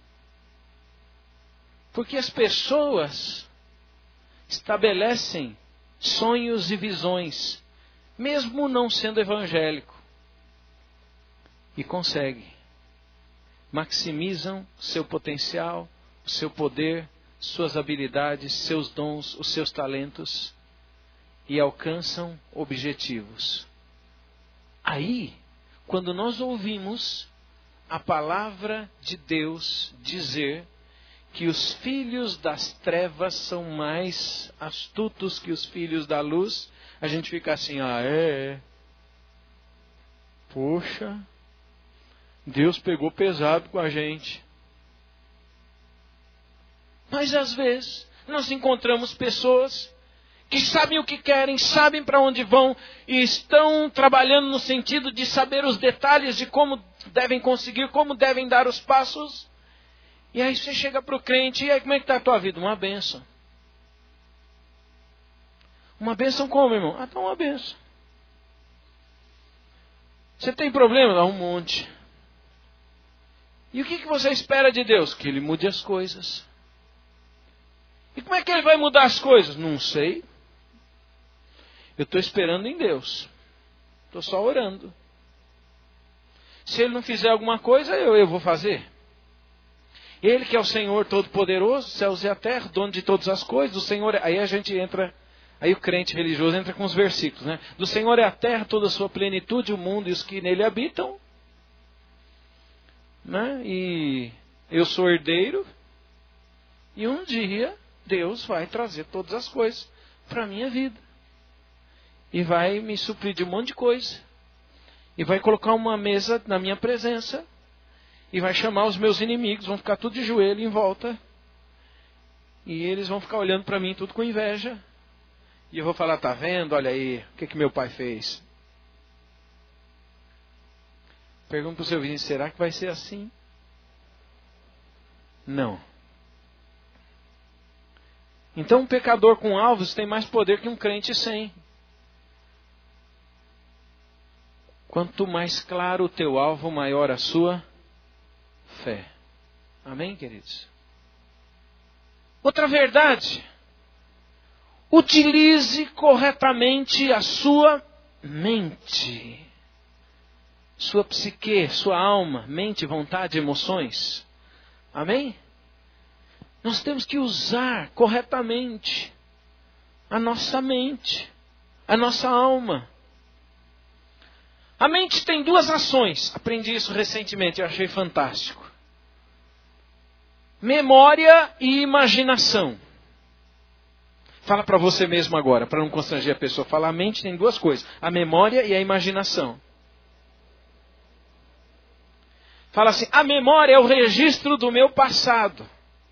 Porque as pessoas estabelecem sonhos e visões, mesmo não sendo evangélico. E conseguem. Maximizam seu potencial, o seu poder, suas habilidades, seus dons, os seus talentos. E alcançam objetivos. Aí, quando nós ouvimos a palavra de Deus dizer que os filhos das trevas são mais astutos que os filhos da luz, a gente fica assim, poxa, Deus pegou pesado com a gente. Mas às vezes nós encontramos pessoas que sabem o que querem, sabem para onde vão e estão trabalhando no sentido de saber os detalhes de como devem conseguir, como devem dar os passos. E aí você chega para o crente, e aí como é que está a tua vida? Uma bênção. Uma bênção como, irmão? Está uma bênção. Você tem problema? Dá um monte. E o que você espera de Deus? Que Ele mude as coisas. E como é que Ele vai mudar as coisas? Não sei. Eu estou esperando em Deus. Estou só orando. Se Ele não fizer alguma coisa, eu vou fazer. Ele que é o Senhor Todo-Poderoso, céus e a terra, dono de todas as coisas, o Senhor. Aí a gente entra Aí o crente religioso entra com os versículos, né? Do Senhor é a terra, toda a sua plenitude, o mundo e os que nele habitam. Né? E eu sou herdeiro. E um dia Deus vai trazer todas as coisas para a minha vida. E vai me suprir de um monte de coisa. E vai colocar uma mesa na minha presença. E vai chamar os meus inimigos, vão ficar tudo de joelho em volta. E eles vão ficar olhando para mim tudo com inveja. E eu vou falar, tá vendo? Olha aí, o que meu pai fez. Pergunto para o seu vizinho, será que vai ser assim? Não. Então um pecador com alvos tem mais poder que um crente sem. Quanto mais claro o teu alvo, maior a sua fé. Amém, queridos? Outra verdade. Utilize corretamente a sua mente. Sua psique, sua alma, mente, vontade, emoções. Amém? Nós temos que usar corretamente a nossa mente, a nossa alma. A mente tem duas ações. Aprendi isso recentemente, eu achei fantástico. Memória e imaginação. Fala para você mesmo agora, para não constranger a pessoa. Fala, a mente tem duas coisas. A memória e a imaginação. Fala assim, a memória é o registro do meu passado.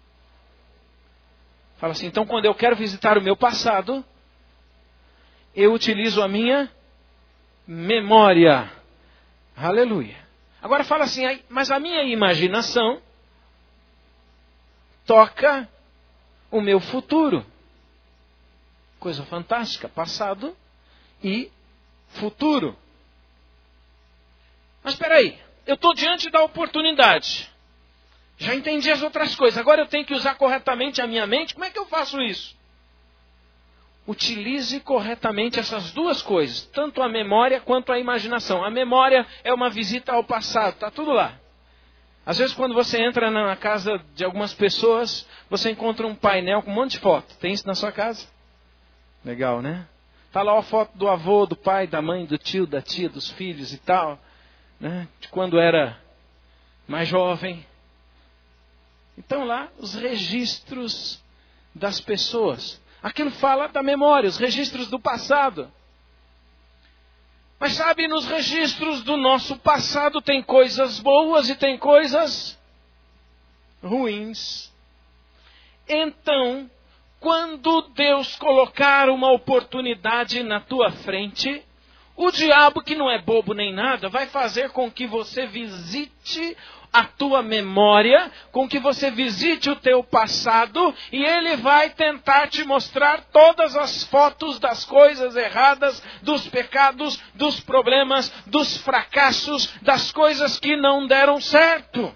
Fala assim, então quando eu quero visitar o meu passado, eu utilizo a minha memória. Aleluia. Agora fala assim, mas a minha imaginação toca o meu futuro. Coisa fantástica, passado e futuro. Mas espera aí, eu estou diante da oportunidade. Já entendi as outras coisas. Agora eu tenho que usar corretamente a minha mente. Como é que eu faço isso? Utilize corretamente essas duas coisas. Tanto a memória quanto a imaginação. A memória é uma visita ao passado. Está tudo lá. Às vezes quando você entra na casa de algumas pessoas, você encontra um painel com um monte de foto. Tem isso na sua casa? Legal, né? Está lá a foto do avô, do pai, da mãe, do tio, da tia, dos filhos e tal. Né? De quando era mais jovem. Então lá, os registros das pessoas. Aquilo fala da memória, os registros do passado. Mas sabe, nos registros do nosso passado tem coisas boas e tem coisas ruins. Então, quando Deus colocar uma oportunidade na tua frente, o diabo, que não é bobo nem nada, vai fazer com que você visite a tua memória, com que você visite o teu passado, e ele vai tentar te mostrar todas as fotos das coisas erradas, dos pecados, dos problemas, dos fracassos, das coisas que não deram certo.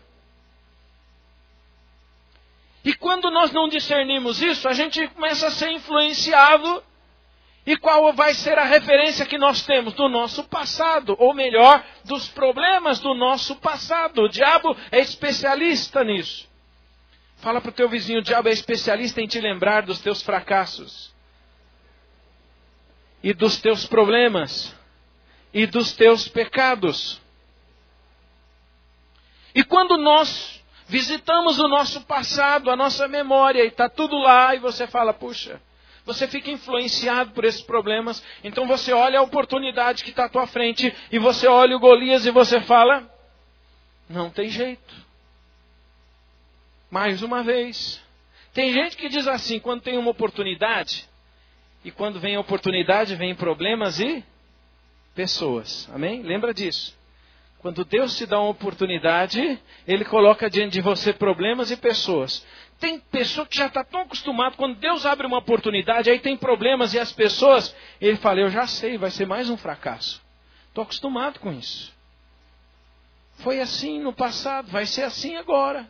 E quando nós não discernimos isso, a gente começa a ser influenciado. E qual vai ser a referência que nós temos do nosso passado? Ou melhor, dos problemas do nosso passado. O diabo é especialista nisso. Fala para o teu vizinho, o diabo é especialista em te lembrar dos teus fracassos. E dos teus problemas. E dos teus pecados. E quando nós visitamos o nosso passado, a nossa memória, e está tudo lá, e você fala, puxa... Você fica influenciado por esses problemas. Então você olha a oportunidade que está à tua frente. E você olha o Golias e você fala, não tem jeito. Mais uma vez. Tem gente que diz assim, quando tem uma oportunidade. E quando vem a oportunidade, vem problemas e pessoas. Amém? Lembra disso. Quando Deus te dá uma oportunidade, Ele coloca diante de você problemas e pessoas. Tem pessoa que já está tão acostumada, quando Deus abre uma oportunidade, aí tem problemas e as pessoas, ele fala, eu já sei, vai ser mais um fracasso. Estou acostumado com isso. Foi assim no passado, vai ser assim agora.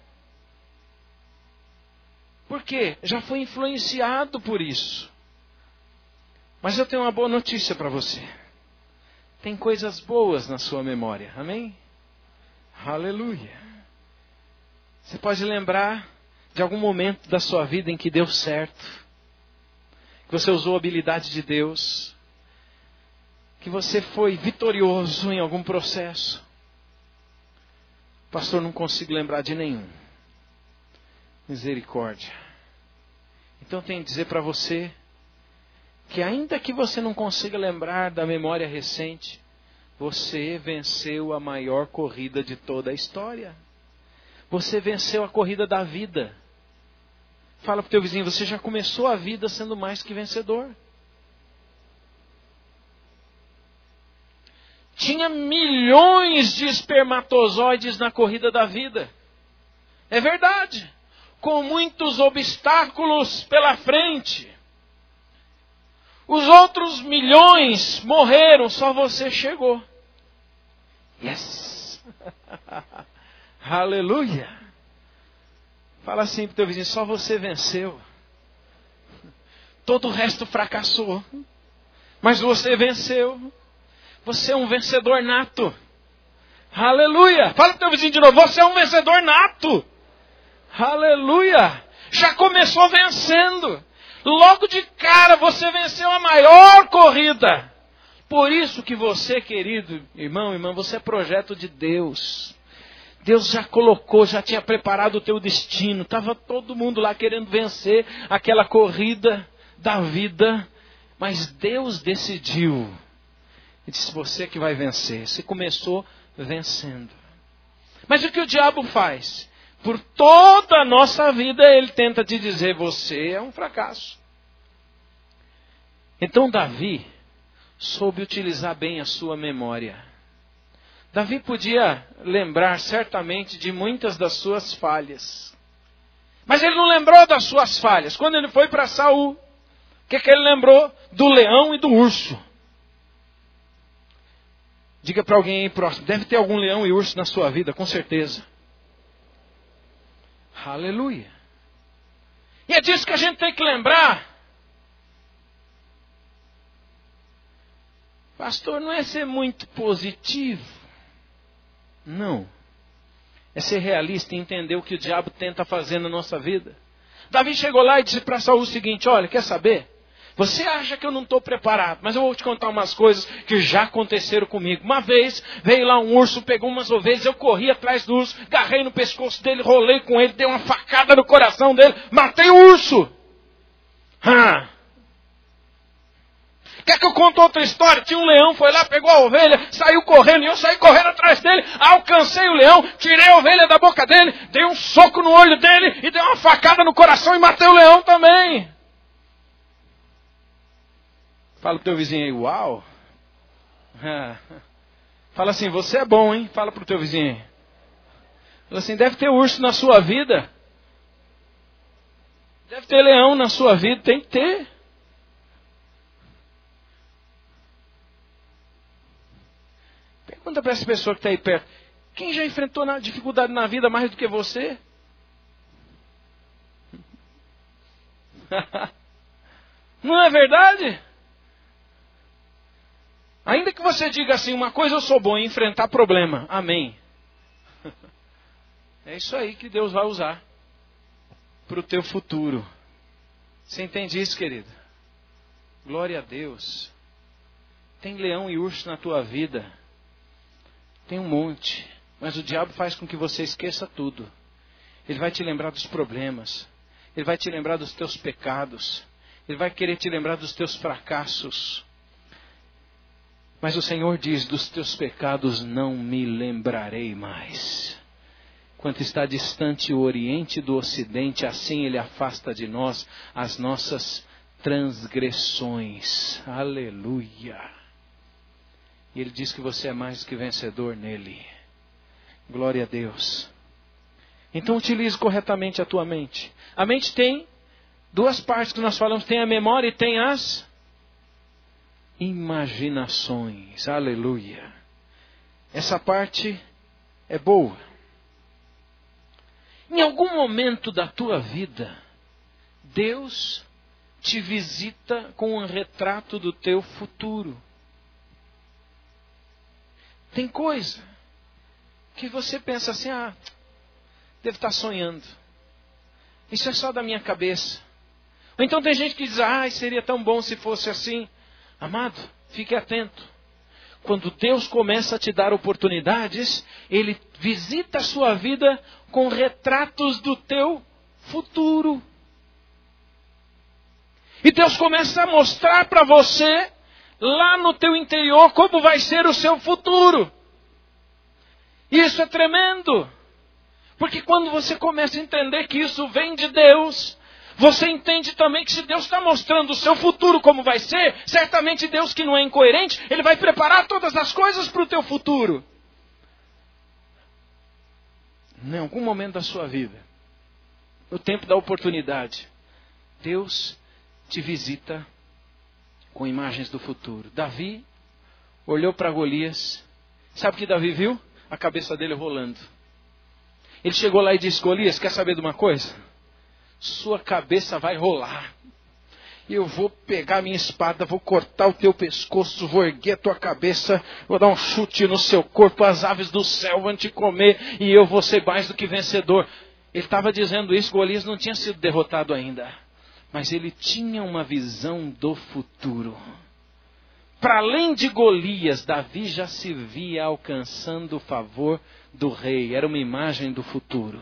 Por quê? Já foi influenciado por isso. Mas eu tenho uma boa notícia para você. Tem coisas boas na sua memória, amém? Aleluia. Você pode lembrar de algum momento da sua vida em que deu certo. que você usou a habilidade de Deus, que você foi vitorioso em algum processo. Pastor, não consigo lembrar de nenhum. Misericórdia. Então eu tenho que dizer para você que ainda que você não consiga lembrar da memória recente, você venceu a maior corrida de toda a história. Você venceu a corrida da vida. Fala para o teu vizinho, você já começou a vida sendo mais que vencedor. Tinha milhões de espermatozoides na corrida da vida. É verdade. Com muitos obstáculos pela frente. Os outros milhões morreram, só você chegou. Yes! Aleluia! Fala assim pro teu vizinho, só você venceu. Todo o resto fracassou. Mas você venceu. Você é um vencedor nato. Aleluia! Fala pro teu vizinho de novo, você é um vencedor nato. Aleluia! Já começou vencendo. Logo de cara você venceu a maior corrida. Por isso que você, querido irmão, irmã, você é projeto de Deus. Deus já colocou, já tinha preparado o teu destino. Estava todo mundo lá querendo vencer aquela corrida da vida. Mas Deus decidiu. Ele disse, você que vai vencer. Você começou vencendo. Mas o que o diabo faz? Por toda a nossa vida ele tenta te dizer, você é um fracasso. Então Davi soube utilizar bem a sua memória. Davi podia lembrar certamente de muitas das suas falhas. Mas ele não lembrou das suas falhas. Quando ele foi para Saul, o que ele lembrou? Do leão e do urso. Diga para alguém aí próximo, deve ter algum leão e urso na sua vida, com certeza. Aleluia. E é disso que a gente tem que lembrar. Pastor, não é ser muito positivo. Não. É ser realista e entender o que o diabo tenta fazer na nossa vida. Davi chegou lá e disse para Saul o seguinte, olha, quer saber? Você acha que eu não estou preparado, mas eu vou te contar umas coisas que já aconteceram comigo. Uma vez veio lá um urso, pegou umas ovelhas, eu corri atrás do urso, agarrei no pescoço dele, rolei com ele, dei uma facada no coração dele, matei o urso. Quer que eu conte outra história? Tinha um leão, foi lá, pegou a ovelha, saiu correndo, e eu saí correndo atrás dele, alcancei o leão, tirei a ovelha da boca dele, dei um soco no olho dele, e dei uma facada no coração e matei o leão também. Fala pro teu vizinho aí, uau. Fala assim, você é bom, hein? Fala pro teu vizinho aí. Fala assim, deve ter urso na sua vida. Deve ter leão na sua vida, tem que ter. Pergunta para essa pessoa que está aí perto. Quem já enfrentou dificuldade na vida mais do que você? Não é verdade? Ainda que você diga assim, uma coisa eu sou bom em enfrentar problema. Amém. É isso aí que Deus vai usar para o teu futuro. Você entende isso, querido? Glória a Deus. Tem leão e urso na tua vida. Tem um monte. Mas o diabo faz com que você esqueça tudo. Ele vai te lembrar dos problemas. Ele vai te lembrar dos teus pecados. Ele vai querer te lembrar dos teus fracassos. Mas o Senhor diz, dos teus pecados não me lembrarei mais. Quanto está distante o Oriente do Ocidente, assim Ele afasta de nós as nossas transgressões. Aleluia. E Ele diz que você é mais que vencedor nele. Glória a Deus. Então utilize corretamente a tua mente. A mente tem duas partes que nós falamos. Tem a memória e tem as imaginações. Aleluia. Essa parte é boa. Em algum momento da tua vida, Deus te visita com um retrato do teu futuro. Tem coisa que você pensa assim, devo estar sonhando. Isso é só da minha cabeça. Então tem gente que diz, seria tão bom se fosse assim. Amado, fique atento. Quando Deus começa a te dar oportunidades, Ele visita a sua vida com retratos do teu futuro. E Deus começa a mostrar para você, lá no teu interior, como vai ser o seu futuro. Isso é tremendo. Porque quando você começa a entender que isso vem de Deus, você entende também que se Deus está mostrando o seu futuro como vai ser, certamente Deus, que não é incoerente, Ele vai preparar todas as coisas para o teu futuro. Em algum momento da sua vida, no tempo da oportunidade, Deus te visita com imagens do futuro. Davi olhou para Golias. Sabe o que Davi viu? A cabeça dele rolando. Ele chegou lá e disse, Golias, quer saber de uma coisa? Sua cabeça vai rolar. Eu vou pegar minha espada, vou cortar o teu pescoço, vou erguer a tua cabeça, vou dar um chute no seu corpo, as aves do céu vão te comer e eu vou ser mais do que vencedor. Ele estava dizendo isso, Golias não tinha sido derrotado ainda. Mas ele tinha uma visão do futuro. Para além de Golias, Davi já se via alcançando o favor do rei. Era uma imagem do futuro.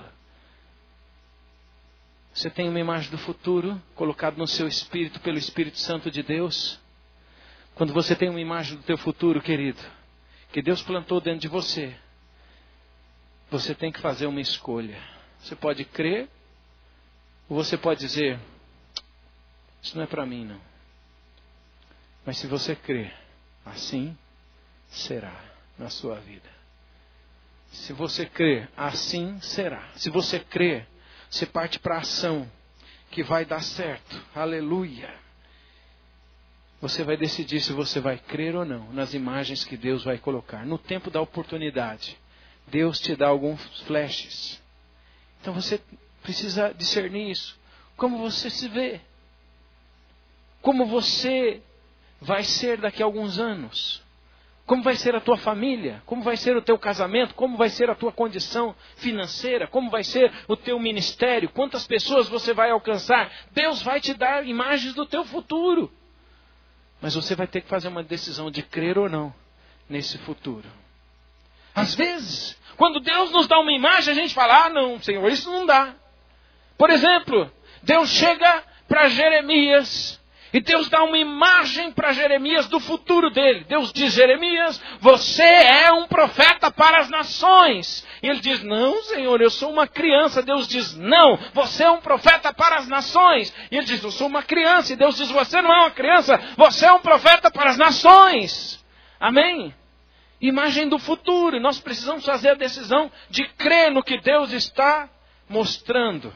Você tem uma imagem do futuro colocada no seu espírito pelo Espírito Santo de Deus? Quando você tem uma imagem do teu futuro, querido, que Deus plantou dentro de você, você tem que fazer uma escolha. Você pode crer, ou você pode dizer, isso não é para mim não. Mas se você crer, assim será na sua vida. Se você crer, assim será. Se você crer, você parte para a ação, que vai dar certo. Aleluia. Você vai decidir se você vai crer ou não nas imagens que Deus vai colocar. No tempo da oportunidade, Deus te dá alguns flashes. Então você precisa discernir isso. Como você se vê? Como você vai ser daqui a alguns anos? Como vai ser a tua família? Como vai ser o teu casamento? Como vai ser a tua condição financeira? Como vai ser o teu ministério? Quantas pessoas você vai alcançar? Deus vai te dar imagens do teu futuro. Mas você vai ter que fazer uma decisão de crer ou não nesse futuro. Às vezes, quando Deus nos dá uma imagem, a gente fala, não, Senhor, isso não dá. Por exemplo, Deus chega para Jeremias e Deus dá uma imagem para Jeremias do futuro dele. Deus diz, Jeremias, você é um profeta para as nações. E ele diz, não, Senhor, eu sou uma criança. Deus diz, não, você é um profeta para as nações. E ele diz, eu sou uma criança. E Deus diz, você não é uma criança, você é um profeta para as nações. Amém? Imagem do futuro. E nós precisamos fazer a decisão de crer no que Deus está mostrando.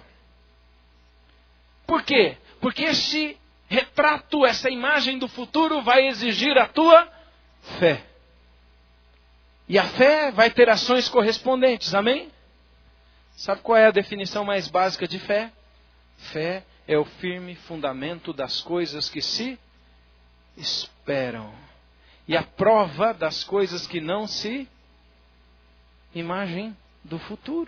Por quê? Porque esse retrato, essa imagem do futuro vai exigir a tua fé. E a fé vai ter ações correspondentes, amém? Sabe qual é a definição mais básica de fé? Fé é o firme fundamento das coisas que se esperam. E a prova das coisas que não se imagem do futuro.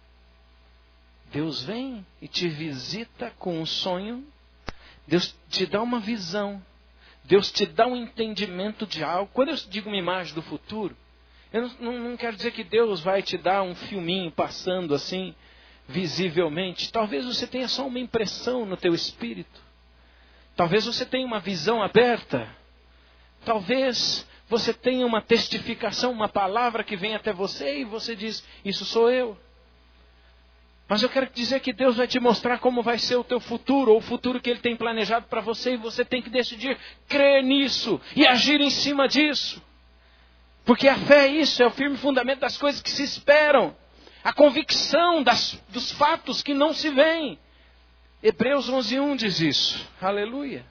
Deus vem e te visita com um sonho. Deus te dá uma visão. Deus te dá um entendimento de algo. Quando eu digo uma imagem do futuro, eu não quero dizer que Deus vai te dar um filminho passando assim, visivelmente. Talvez você tenha só uma impressão no teu espírito. Talvez você tenha uma visão aberta. Talvez você tenha uma testificação, uma palavra que vem até você e você diz, isso sou eu. Mas eu quero dizer que Deus vai te mostrar como vai ser o teu futuro, ou o futuro que Ele tem planejado para você, e você tem que decidir crer nisso e agir em cima disso. Porque a fé é isso, é o firme fundamento das coisas que se esperam. A convicção dos fatos que não se veem. Hebreus 11:1 diz isso. Aleluia.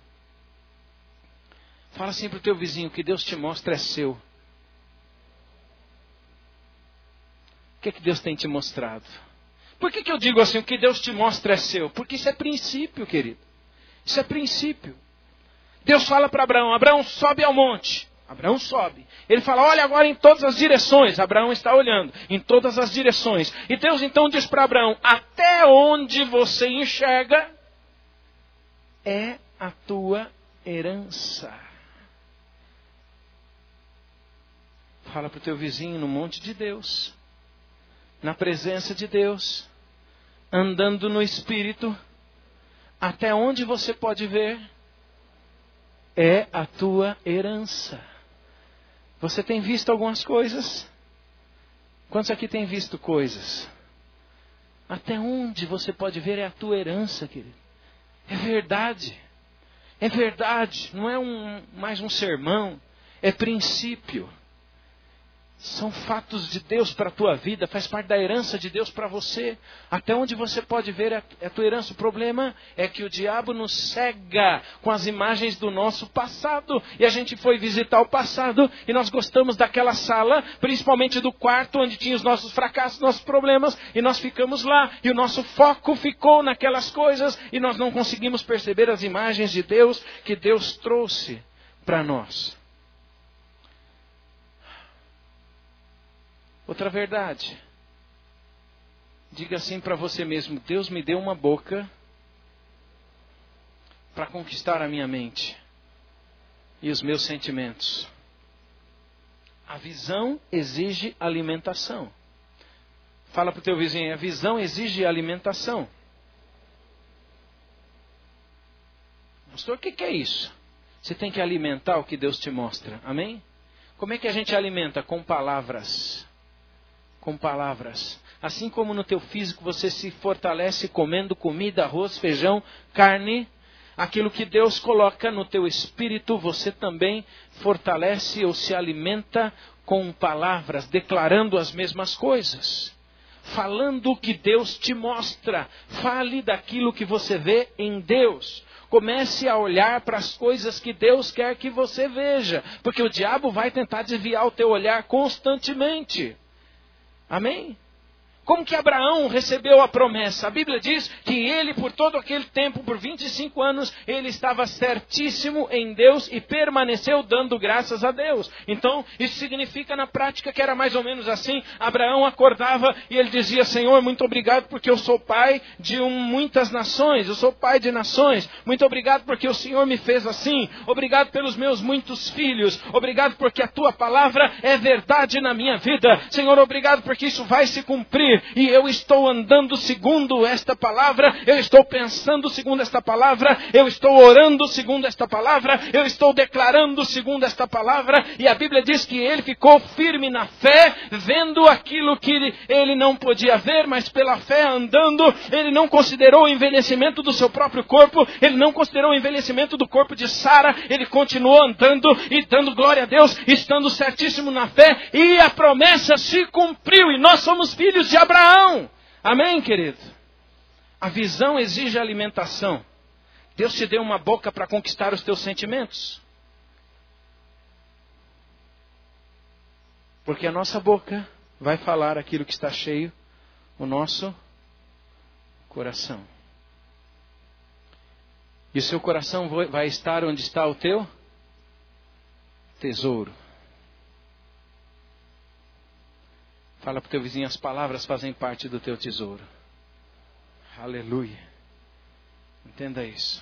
Fala assim para o teu vizinho, que Deus te mostra é seu. O que é que Deus tem te mostrado? Por que eu digo assim, o que Deus te mostra é seu? Porque isso é princípio, querido. Isso é princípio. Deus fala para Abraão, Abraão, sobe ao monte. Abraão sobe. Ele fala, olha agora em todas as direções. Abraão está olhando em todas as direções. E Deus então diz para Abraão, até onde você enxerga, é a tua herança. Fala para o teu vizinho, no monte de Deus, na presença de Deus, andando no Espírito, até onde você pode ver, é a tua herança. Você tem visto algumas coisas? Quantos aqui têm visto coisas? Até onde você pode ver é a tua herança, querido. É verdade. É verdade. Não é mais um sermão. É princípio. São fatos de Deus para a tua vida, faz parte da herança de Deus para você. Até onde você pode ver a tua herança. O problema é que o diabo nos cega com as imagens do nosso passado. E a gente foi visitar o passado e nós gostamos daquela sala, principalmente do quarto onde tinha os nossos fracassos, nossos problemas. E nós ficamos lá e o nosso foco ficou naquelas coisas. E nós não conseguimos perceber as imagens de Deus que Deus trouxe para nós. Outra verdade. Diga assim para você mesmo: Deus me deu uma boca para conquistar a minha mente e os meus sentimentos. A visão exige alimentação. Fala para o teu vizinho: a visão exige alimentação. Pastor, o que é isso? Você tem que alimentar o que Deus te mostra. Amém? Como é que a gente alimenta? Com palavras. Com palavras. Assim como no teu físico você se fortalece comendo comida, arroz, feijão, carne, aquilo que Deus coloca no teu espírito, você também fortalece ou se alimenta com palavras, declarando as mesmas coisas. Falando o que Deus te mostra. Fale daquilo que você vê em Deus. Comece a olhar para as coisas que Deus quer que você veja. Porque o diabo vai tentar desviar o teu olhar constantemente. Amém? Como que Abraão recebeu a promessa? A Bíblia diz que ele, por todo aquele tempo, por 25 anos, ele estava certíssimo em Deus e permaneceu dando graças a Deus. Então, isso significa na prática que era mais ou menos assim. Abraão acordava e ele dizia: Senhor, muito obrigado porque eu sou pai de muitas nações. Eu sou pai de nações. Muito obrigado porque o Senhor me fez assim. Obrigado pelos meus muitos filhos. Obrigado porque a tua palavra é verdade na minha vida. Senhor, obrigado porque isso vai se cumprir. E eu estou andando segundo esta palavra, eu estou pensando segundo esta palavra, eu estou orando segundo esta palavra, eu estou declarando segundo esta palavra. E a Bíblia diz que ele ficou firme na fé, vendo aquilo que ele não podia ver, mas pela fé andando. Ele não considerou o envelhecimento do seu próprio corpo, ele não considerou o envelhecimento do corpo de Sara, ele continuou andando e dando glória a Deus, estando certíssimo na fé, e a promessa se cumpriu, e nós somos filhos de Abraão. Amém, querido? A visão exige alimentação. Deus te deu uma boca para conquistar os teus sentimentos. Porque a nossa boca vai falar aquilo que está cheio, o nosso coração. E o seu coração vai estar onde está o teu tesouro. Fala para o teu vizinho: as palavras fazem parte do teu tesouro. Aleluia. Entenda isso.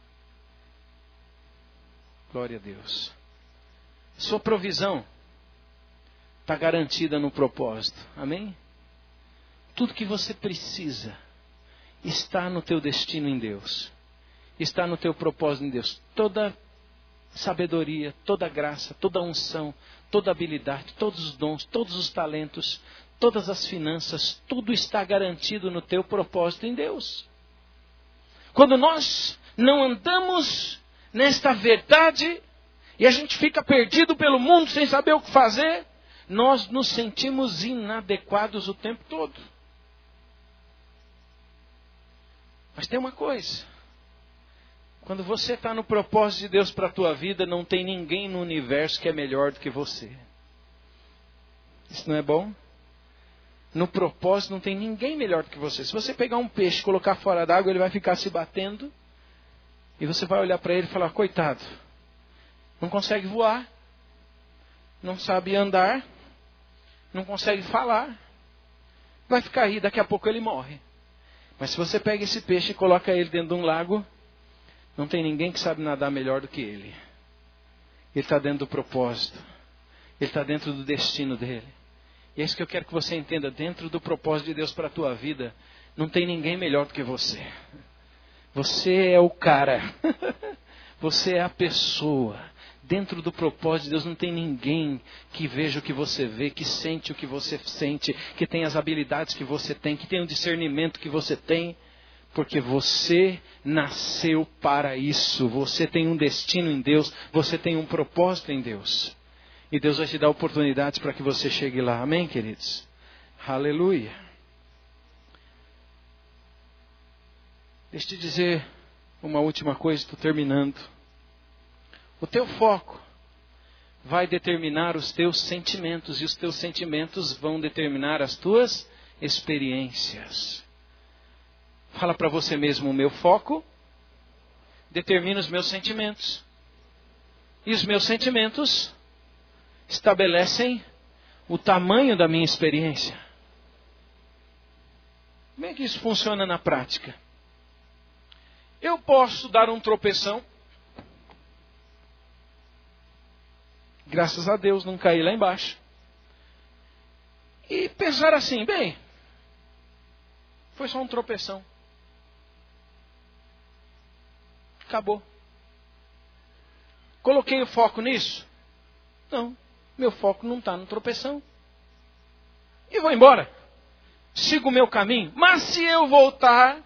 Glória a Deus. Sua provisão está garantida no propósito. Amém? Tudo que você precisa está no teu destino em Deus. Está no teu propósito em Deus. Toda sabedoria, toda graça, toda unção, toda habilidade, todos os dons, todos os talentos, todas as finanças, tudo está garantido no teu propósito em Deus. Quando nós não andamos nesta verdade e a gente fica perdido pelo mundo sem saber o que fazer, nós nos sentimos inadequados o tempo todo. Mas tem uma coisa. Quando você está no propósito de Deus para a tua vida, não tem ninguém no universo que é melhor do que você. Isso não é bom? No propósito não tem ninguém melhor do que você. Se você pegar um peixe e colocar fora d'água, ele vai ficar se batendo. E você vai olhar para ele e falar: coitado, não consegue voar, não sabe andar, não consegue falar. Vai ficar aí, daqui a pouco ele morre. Mas se você pega esse peixe e coloca ele dentro de um lago, Não tem ninguém que sabe nadar melhor do que ele. Ele está dentro do propósito. Ele está dentro do destino dele. E é isso que eu quero que você entenda. Dentro do propósito de Deus para a tua vida, não tem ninguém melhor do que você. Você é o cara. Você é a pessoa. Dentro do propósito de Deus não tem ninguém que veja o que você vê, que sente o que você sente, que tem as habilidades que você tem, que tem o discernimento que você tem. Porque você nasceu para isso. Você tem um destino em Deus. Você tem um propósito em Deus. E Deus vai te dar oportunidades para que você chegue lá. Amém, queridos? Aleluia. Deixa eu te dizer uma última coisa, estou terminando. O teu foco vai determinar os teus sentimentos. E os teus sentimentos vão determinar as tuas experiências. Fala para você mesmo, o meu foco determina os meus sentimentos. E os meus sentimentos estabelecem o tamanho da minha experiência. Como é que isso funciona na prática? Eu posso dar um tropeção. Graças a Deus não caí lá embaixo. E pensar assim, bem, foi só um tropeção. Acabou. Coloquei o foco nisso? Não. Meu foco não está no tropeção. E vou embora. Sigo o meu caminho. Mas se eu voltar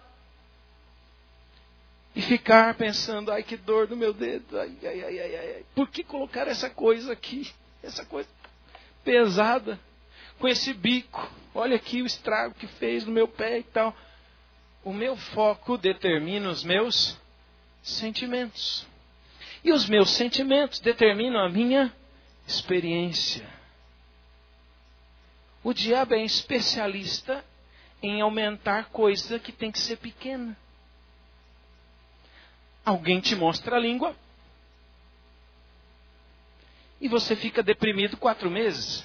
e ficar pensando, ai que dor no meu dedo, ai. Por que colocar essa coisa aqui? Essa coisa pesada. Com esse bico. Olha aqui o estrago que fez no meu pé e tal. O meu foco determina os meus sentimentos. E os meus sentimentos determinam a minha experiência. O diabo é especialista em aumentar coisa que tem que ser pequena. Alguém te mostra a língua e você fica deprimido 4 meses.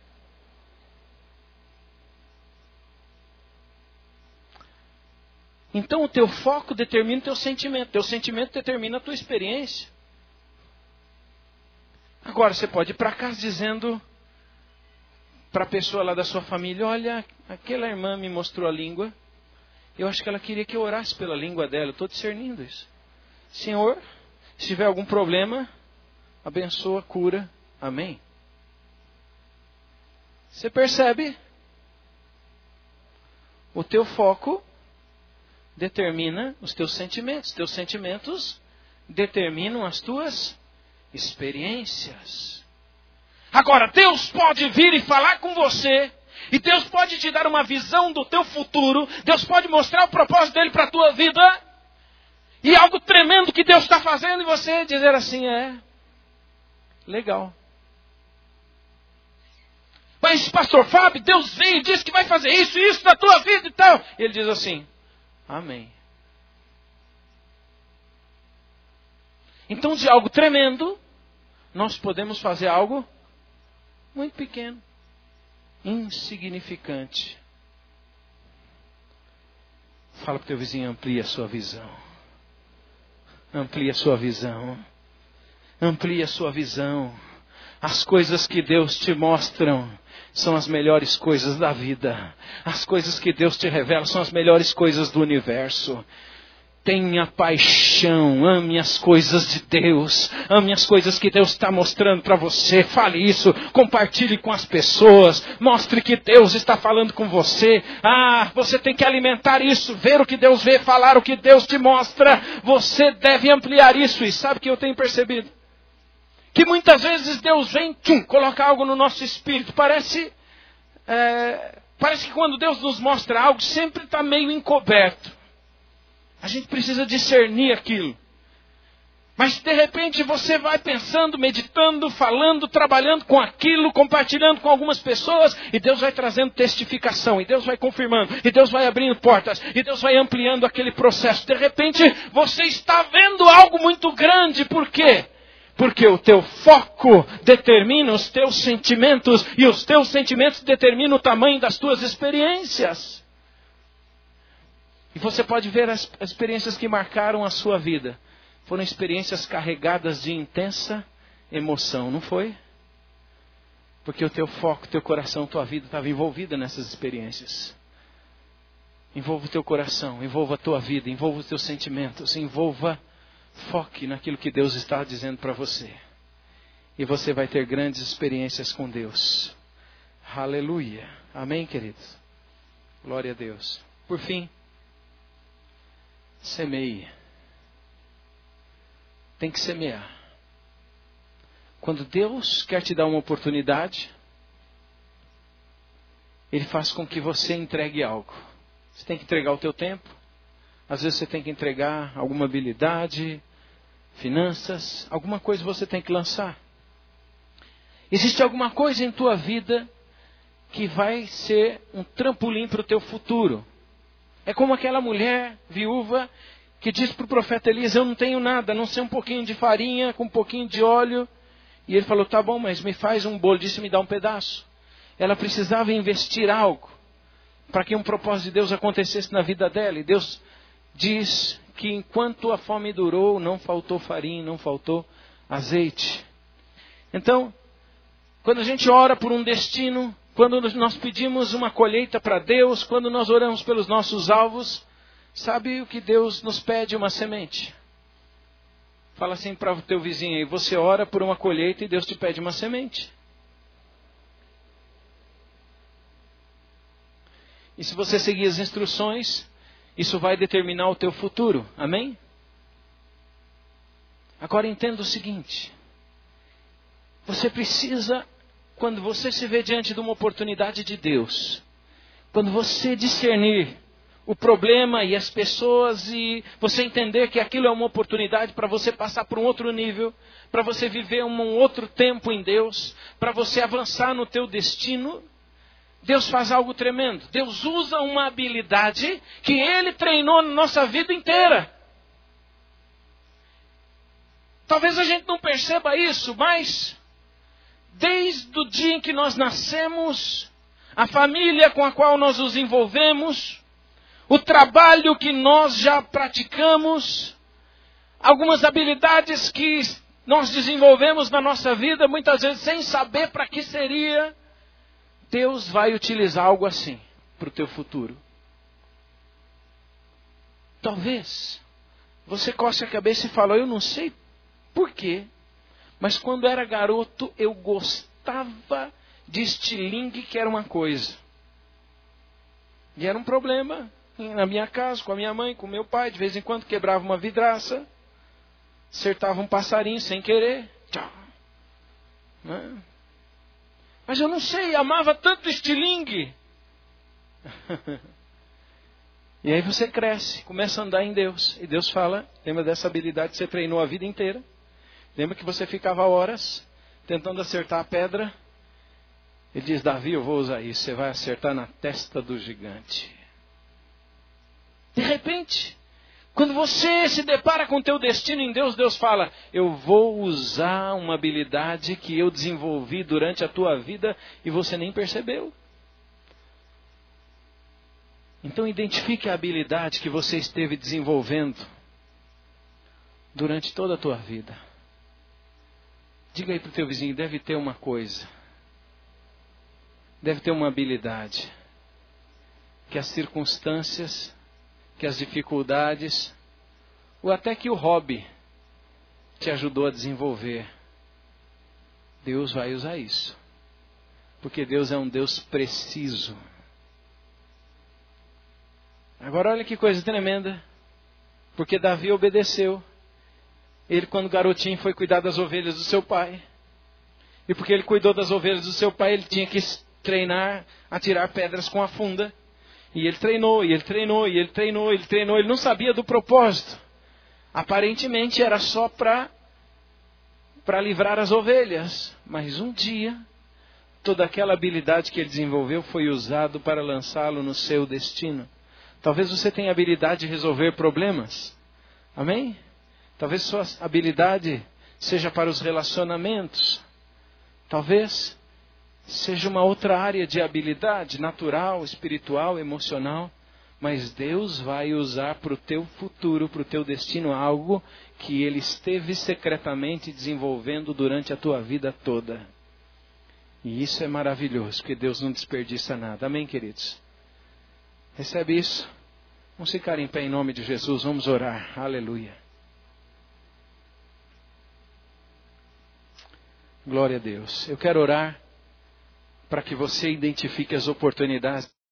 Então o teu foco determina o teu sentimento. Teu sentimento determina a tua experiência. Agora você pode ir para casa dizendo para a pessoa lá da sua família, olha, aquela irmã me mostrou a língua. Eu acho que ela queria que eu orasse pela língua dela. Eu estou discernindo isso. Senhor, se tiver algum problema, abençoa, cura. Amém. Você percebe? O teu foco determina os teus sentimentos. Teus sentimentos determinam as tuas experiências. Agora, Deus pode vir e falar com você. E Deus pode te dar uma visão do teu futuro. Deus pode mostrar o propósito dele para a tua vida. E algo tremendo que Deus está fazendo. E você dizer assim, legal. Mas pastor Fábio, Deus veio e disse que vai fazer isso e isso na tua vida e tal. E ele diz assim, amém. Então de algo tremendo, nós podemos fazer algo muito pequeno, insignificante. Fala para o teu vizinho, amplia a sua visão. Amplia a sua visão. Amplia a sua visão. As coisas que Deus te mostram são as melhores coisas da vida. As coisas que Deus te revela são as melhores coisas do universo. Tenha paixão, ame as coisas de Deus, ame as coisas que Deus está mostrando para você. Fale isso, compartilhe com as pessoas, mostre que Deus está falando com você. Você tem que alimentar isso, ver o que Deus vê, falar o que Deus te mostra. Você deve ampliar isso. E sabe o que eu tenho percebido? Que muitas vezes Deus vem, colocar algo no nosso espírito. Parece que quando Deus nos mostra algo, sempre está meio encoberto. A gente precisa discernir aquilo. Mas de repente você vai pensando, meditando, falando, trabalhando com aquilo, compartilhando com algumas pessoas, e Deus vai trazendo testificação, e Deus vai confirmando, e Deus vai abrindo portas, e Deus vai ampliando aquele processo. De repente você está vendo algo muito grande. Por quê? Porque o teu foco determina os teus sentimentos, e os teus sentimentos determinam o tamanho das tuas experiências. E você pode ver as experiências que marcaram a sua vida. foram experiências carregadas de intensa emoção, não foi? Porque o teu foco, teu coração, tua vida estava envolvida nessas experiências. Envolva o teu coração, envolva a tua vida, envolva os teus sentimentos, foque naquilo que Deus está dizendo para você. E você vai ter grandes experiências com Deus. Aleluia. Amém, queridos? Glória a Deus. Por fim, semeie. Tem que semear. Quando Deus quer te dar uma oportunidade, Ele faz com que você entregue algo. Você tem que entregar o teu tempo. Às vezes você tem que entregar alguma habilidade, finanças, alguma coisa você tem que lançar. Existe alguma coisa em tua vida que vai ser um trampolim para o teu futuro. É como aquela mulher viúva que disse para o profeta Elias: eu não tenho nada, a não ser um pouquinho de farinha, com um pouquinho de óleo. E ele falou: tá bom, mas me faz um bolo. Disse: me dá um pedaço. Ela precisava investir algo para que um propósito de Deus acontecesse na vida dela. E Deus diz que enquanto a fome durou, não faltou farinha, não faltou azeite. Então, quando a gente ora por um destino, quando nós pedimos uma colheita para Deus, quando nós oramos pelos nossos alvos, sabe o que Deus nos pede? Uma semente. Fala assim para o teu vizinho aí: você ora por uma colheita e Deus te pede uma semente. E se você seguir as instruções, isso vai determinar o teu futuro. Amém? Agora entenda o seguinte. Você precisa, quando você se vê diante de uma oportunidade de Deus, quando você discernir o problema e as pessoas, e você entender que aquilo é uma oportunidade para você passar para um outro nível, para você viver um outro tempo em Deus, para você avançar no teu destino, Deus faz algo tremendo. Deus usa uma habilidade que Ele treinou na nossa vida inteira. Talvez a gente não perceba isso, mas desde o dia em que nós nascemos, a família com a qual nós nos envolvemos, o trabalho que nós já praticamos, algumas habilidades que nós desenvolvemos na nossa vida, muitas vezes sem saber para que seria, Deus vai utilizar algo assim para o teu futuro. Talvez você coce a cabeça e fala: eu não sei por quê, mas quando era garoto eu gostava de estilingue, que era uma coisa. E era um problema na minha casa, com a minha mãe, com meu pai. De vez em quando quebrava uma vidraça, acertava um passarinho sem querer. Tchau. Né? Mas eu não sei, amava tanto estilingue. E aí você cresce, começa a andar em Deus. E Deus fala: lembra dessa habilidade que você treinou a vida inteira? Lembra que você ficava horas tentando acertar a pedra? Ele diz: Davi, eu vou usar isso. Você vai acertar na testa do gigante. De repente, quando você se depara com o teu destino em Deus, Deus fala: eu vou usar uma habilidade que eu desenvolvi durante a tua vida e você nem percebeu. Então identifique a habilidade que você esteve desenvolvendo durante toda a tua vida. Diga aí para o teu vizinho: deve ter uma coisa, deve ter uma habilidade que as circunstâncias, que as dificuldades, ou até que o hobby te ajudou a desenvolver. Deus vai usar isso. Porque Deus é um Deus preciso. Agora olha que coisa tremenda. Porque Davi obedeceu. Ele, quando garotinho, foi cuidar das ovelhas do seu pai. E porque ele cuidou das ovelhas do seu pai, ele tinha que treinar a tirar pedras com a funda. E ele treinou, e ele treinou, e ele treinou, ele treinou. Ele não sabia do propósito. Aparentemente era só para livrar as ovelhas. Mas um dia, toda aquela habilidade que ele desenvolveu foi usado para lançá-lo no seu destino. Talvez você tenha habilidade de resolver problemas. Amém? Talvez sua habilidade seja para os relacionamentos. Talvez seja uma outra área de habilidade, natural, espiritual, emocional. Mas Deus vai usar para o teu futuro, para o teu destino, algo que Ele esteve secretamente desenvolvendo durante a tua vida toda. E isso é maravilhoso, porque Deus não desperdiça nada. Amém, queridos? Recebe isso? Vamos ficar em pé em nome de Jesus, vamos orar. Aleluia. Glória a Deus. Eu quero orar para que você identifique as oportunidades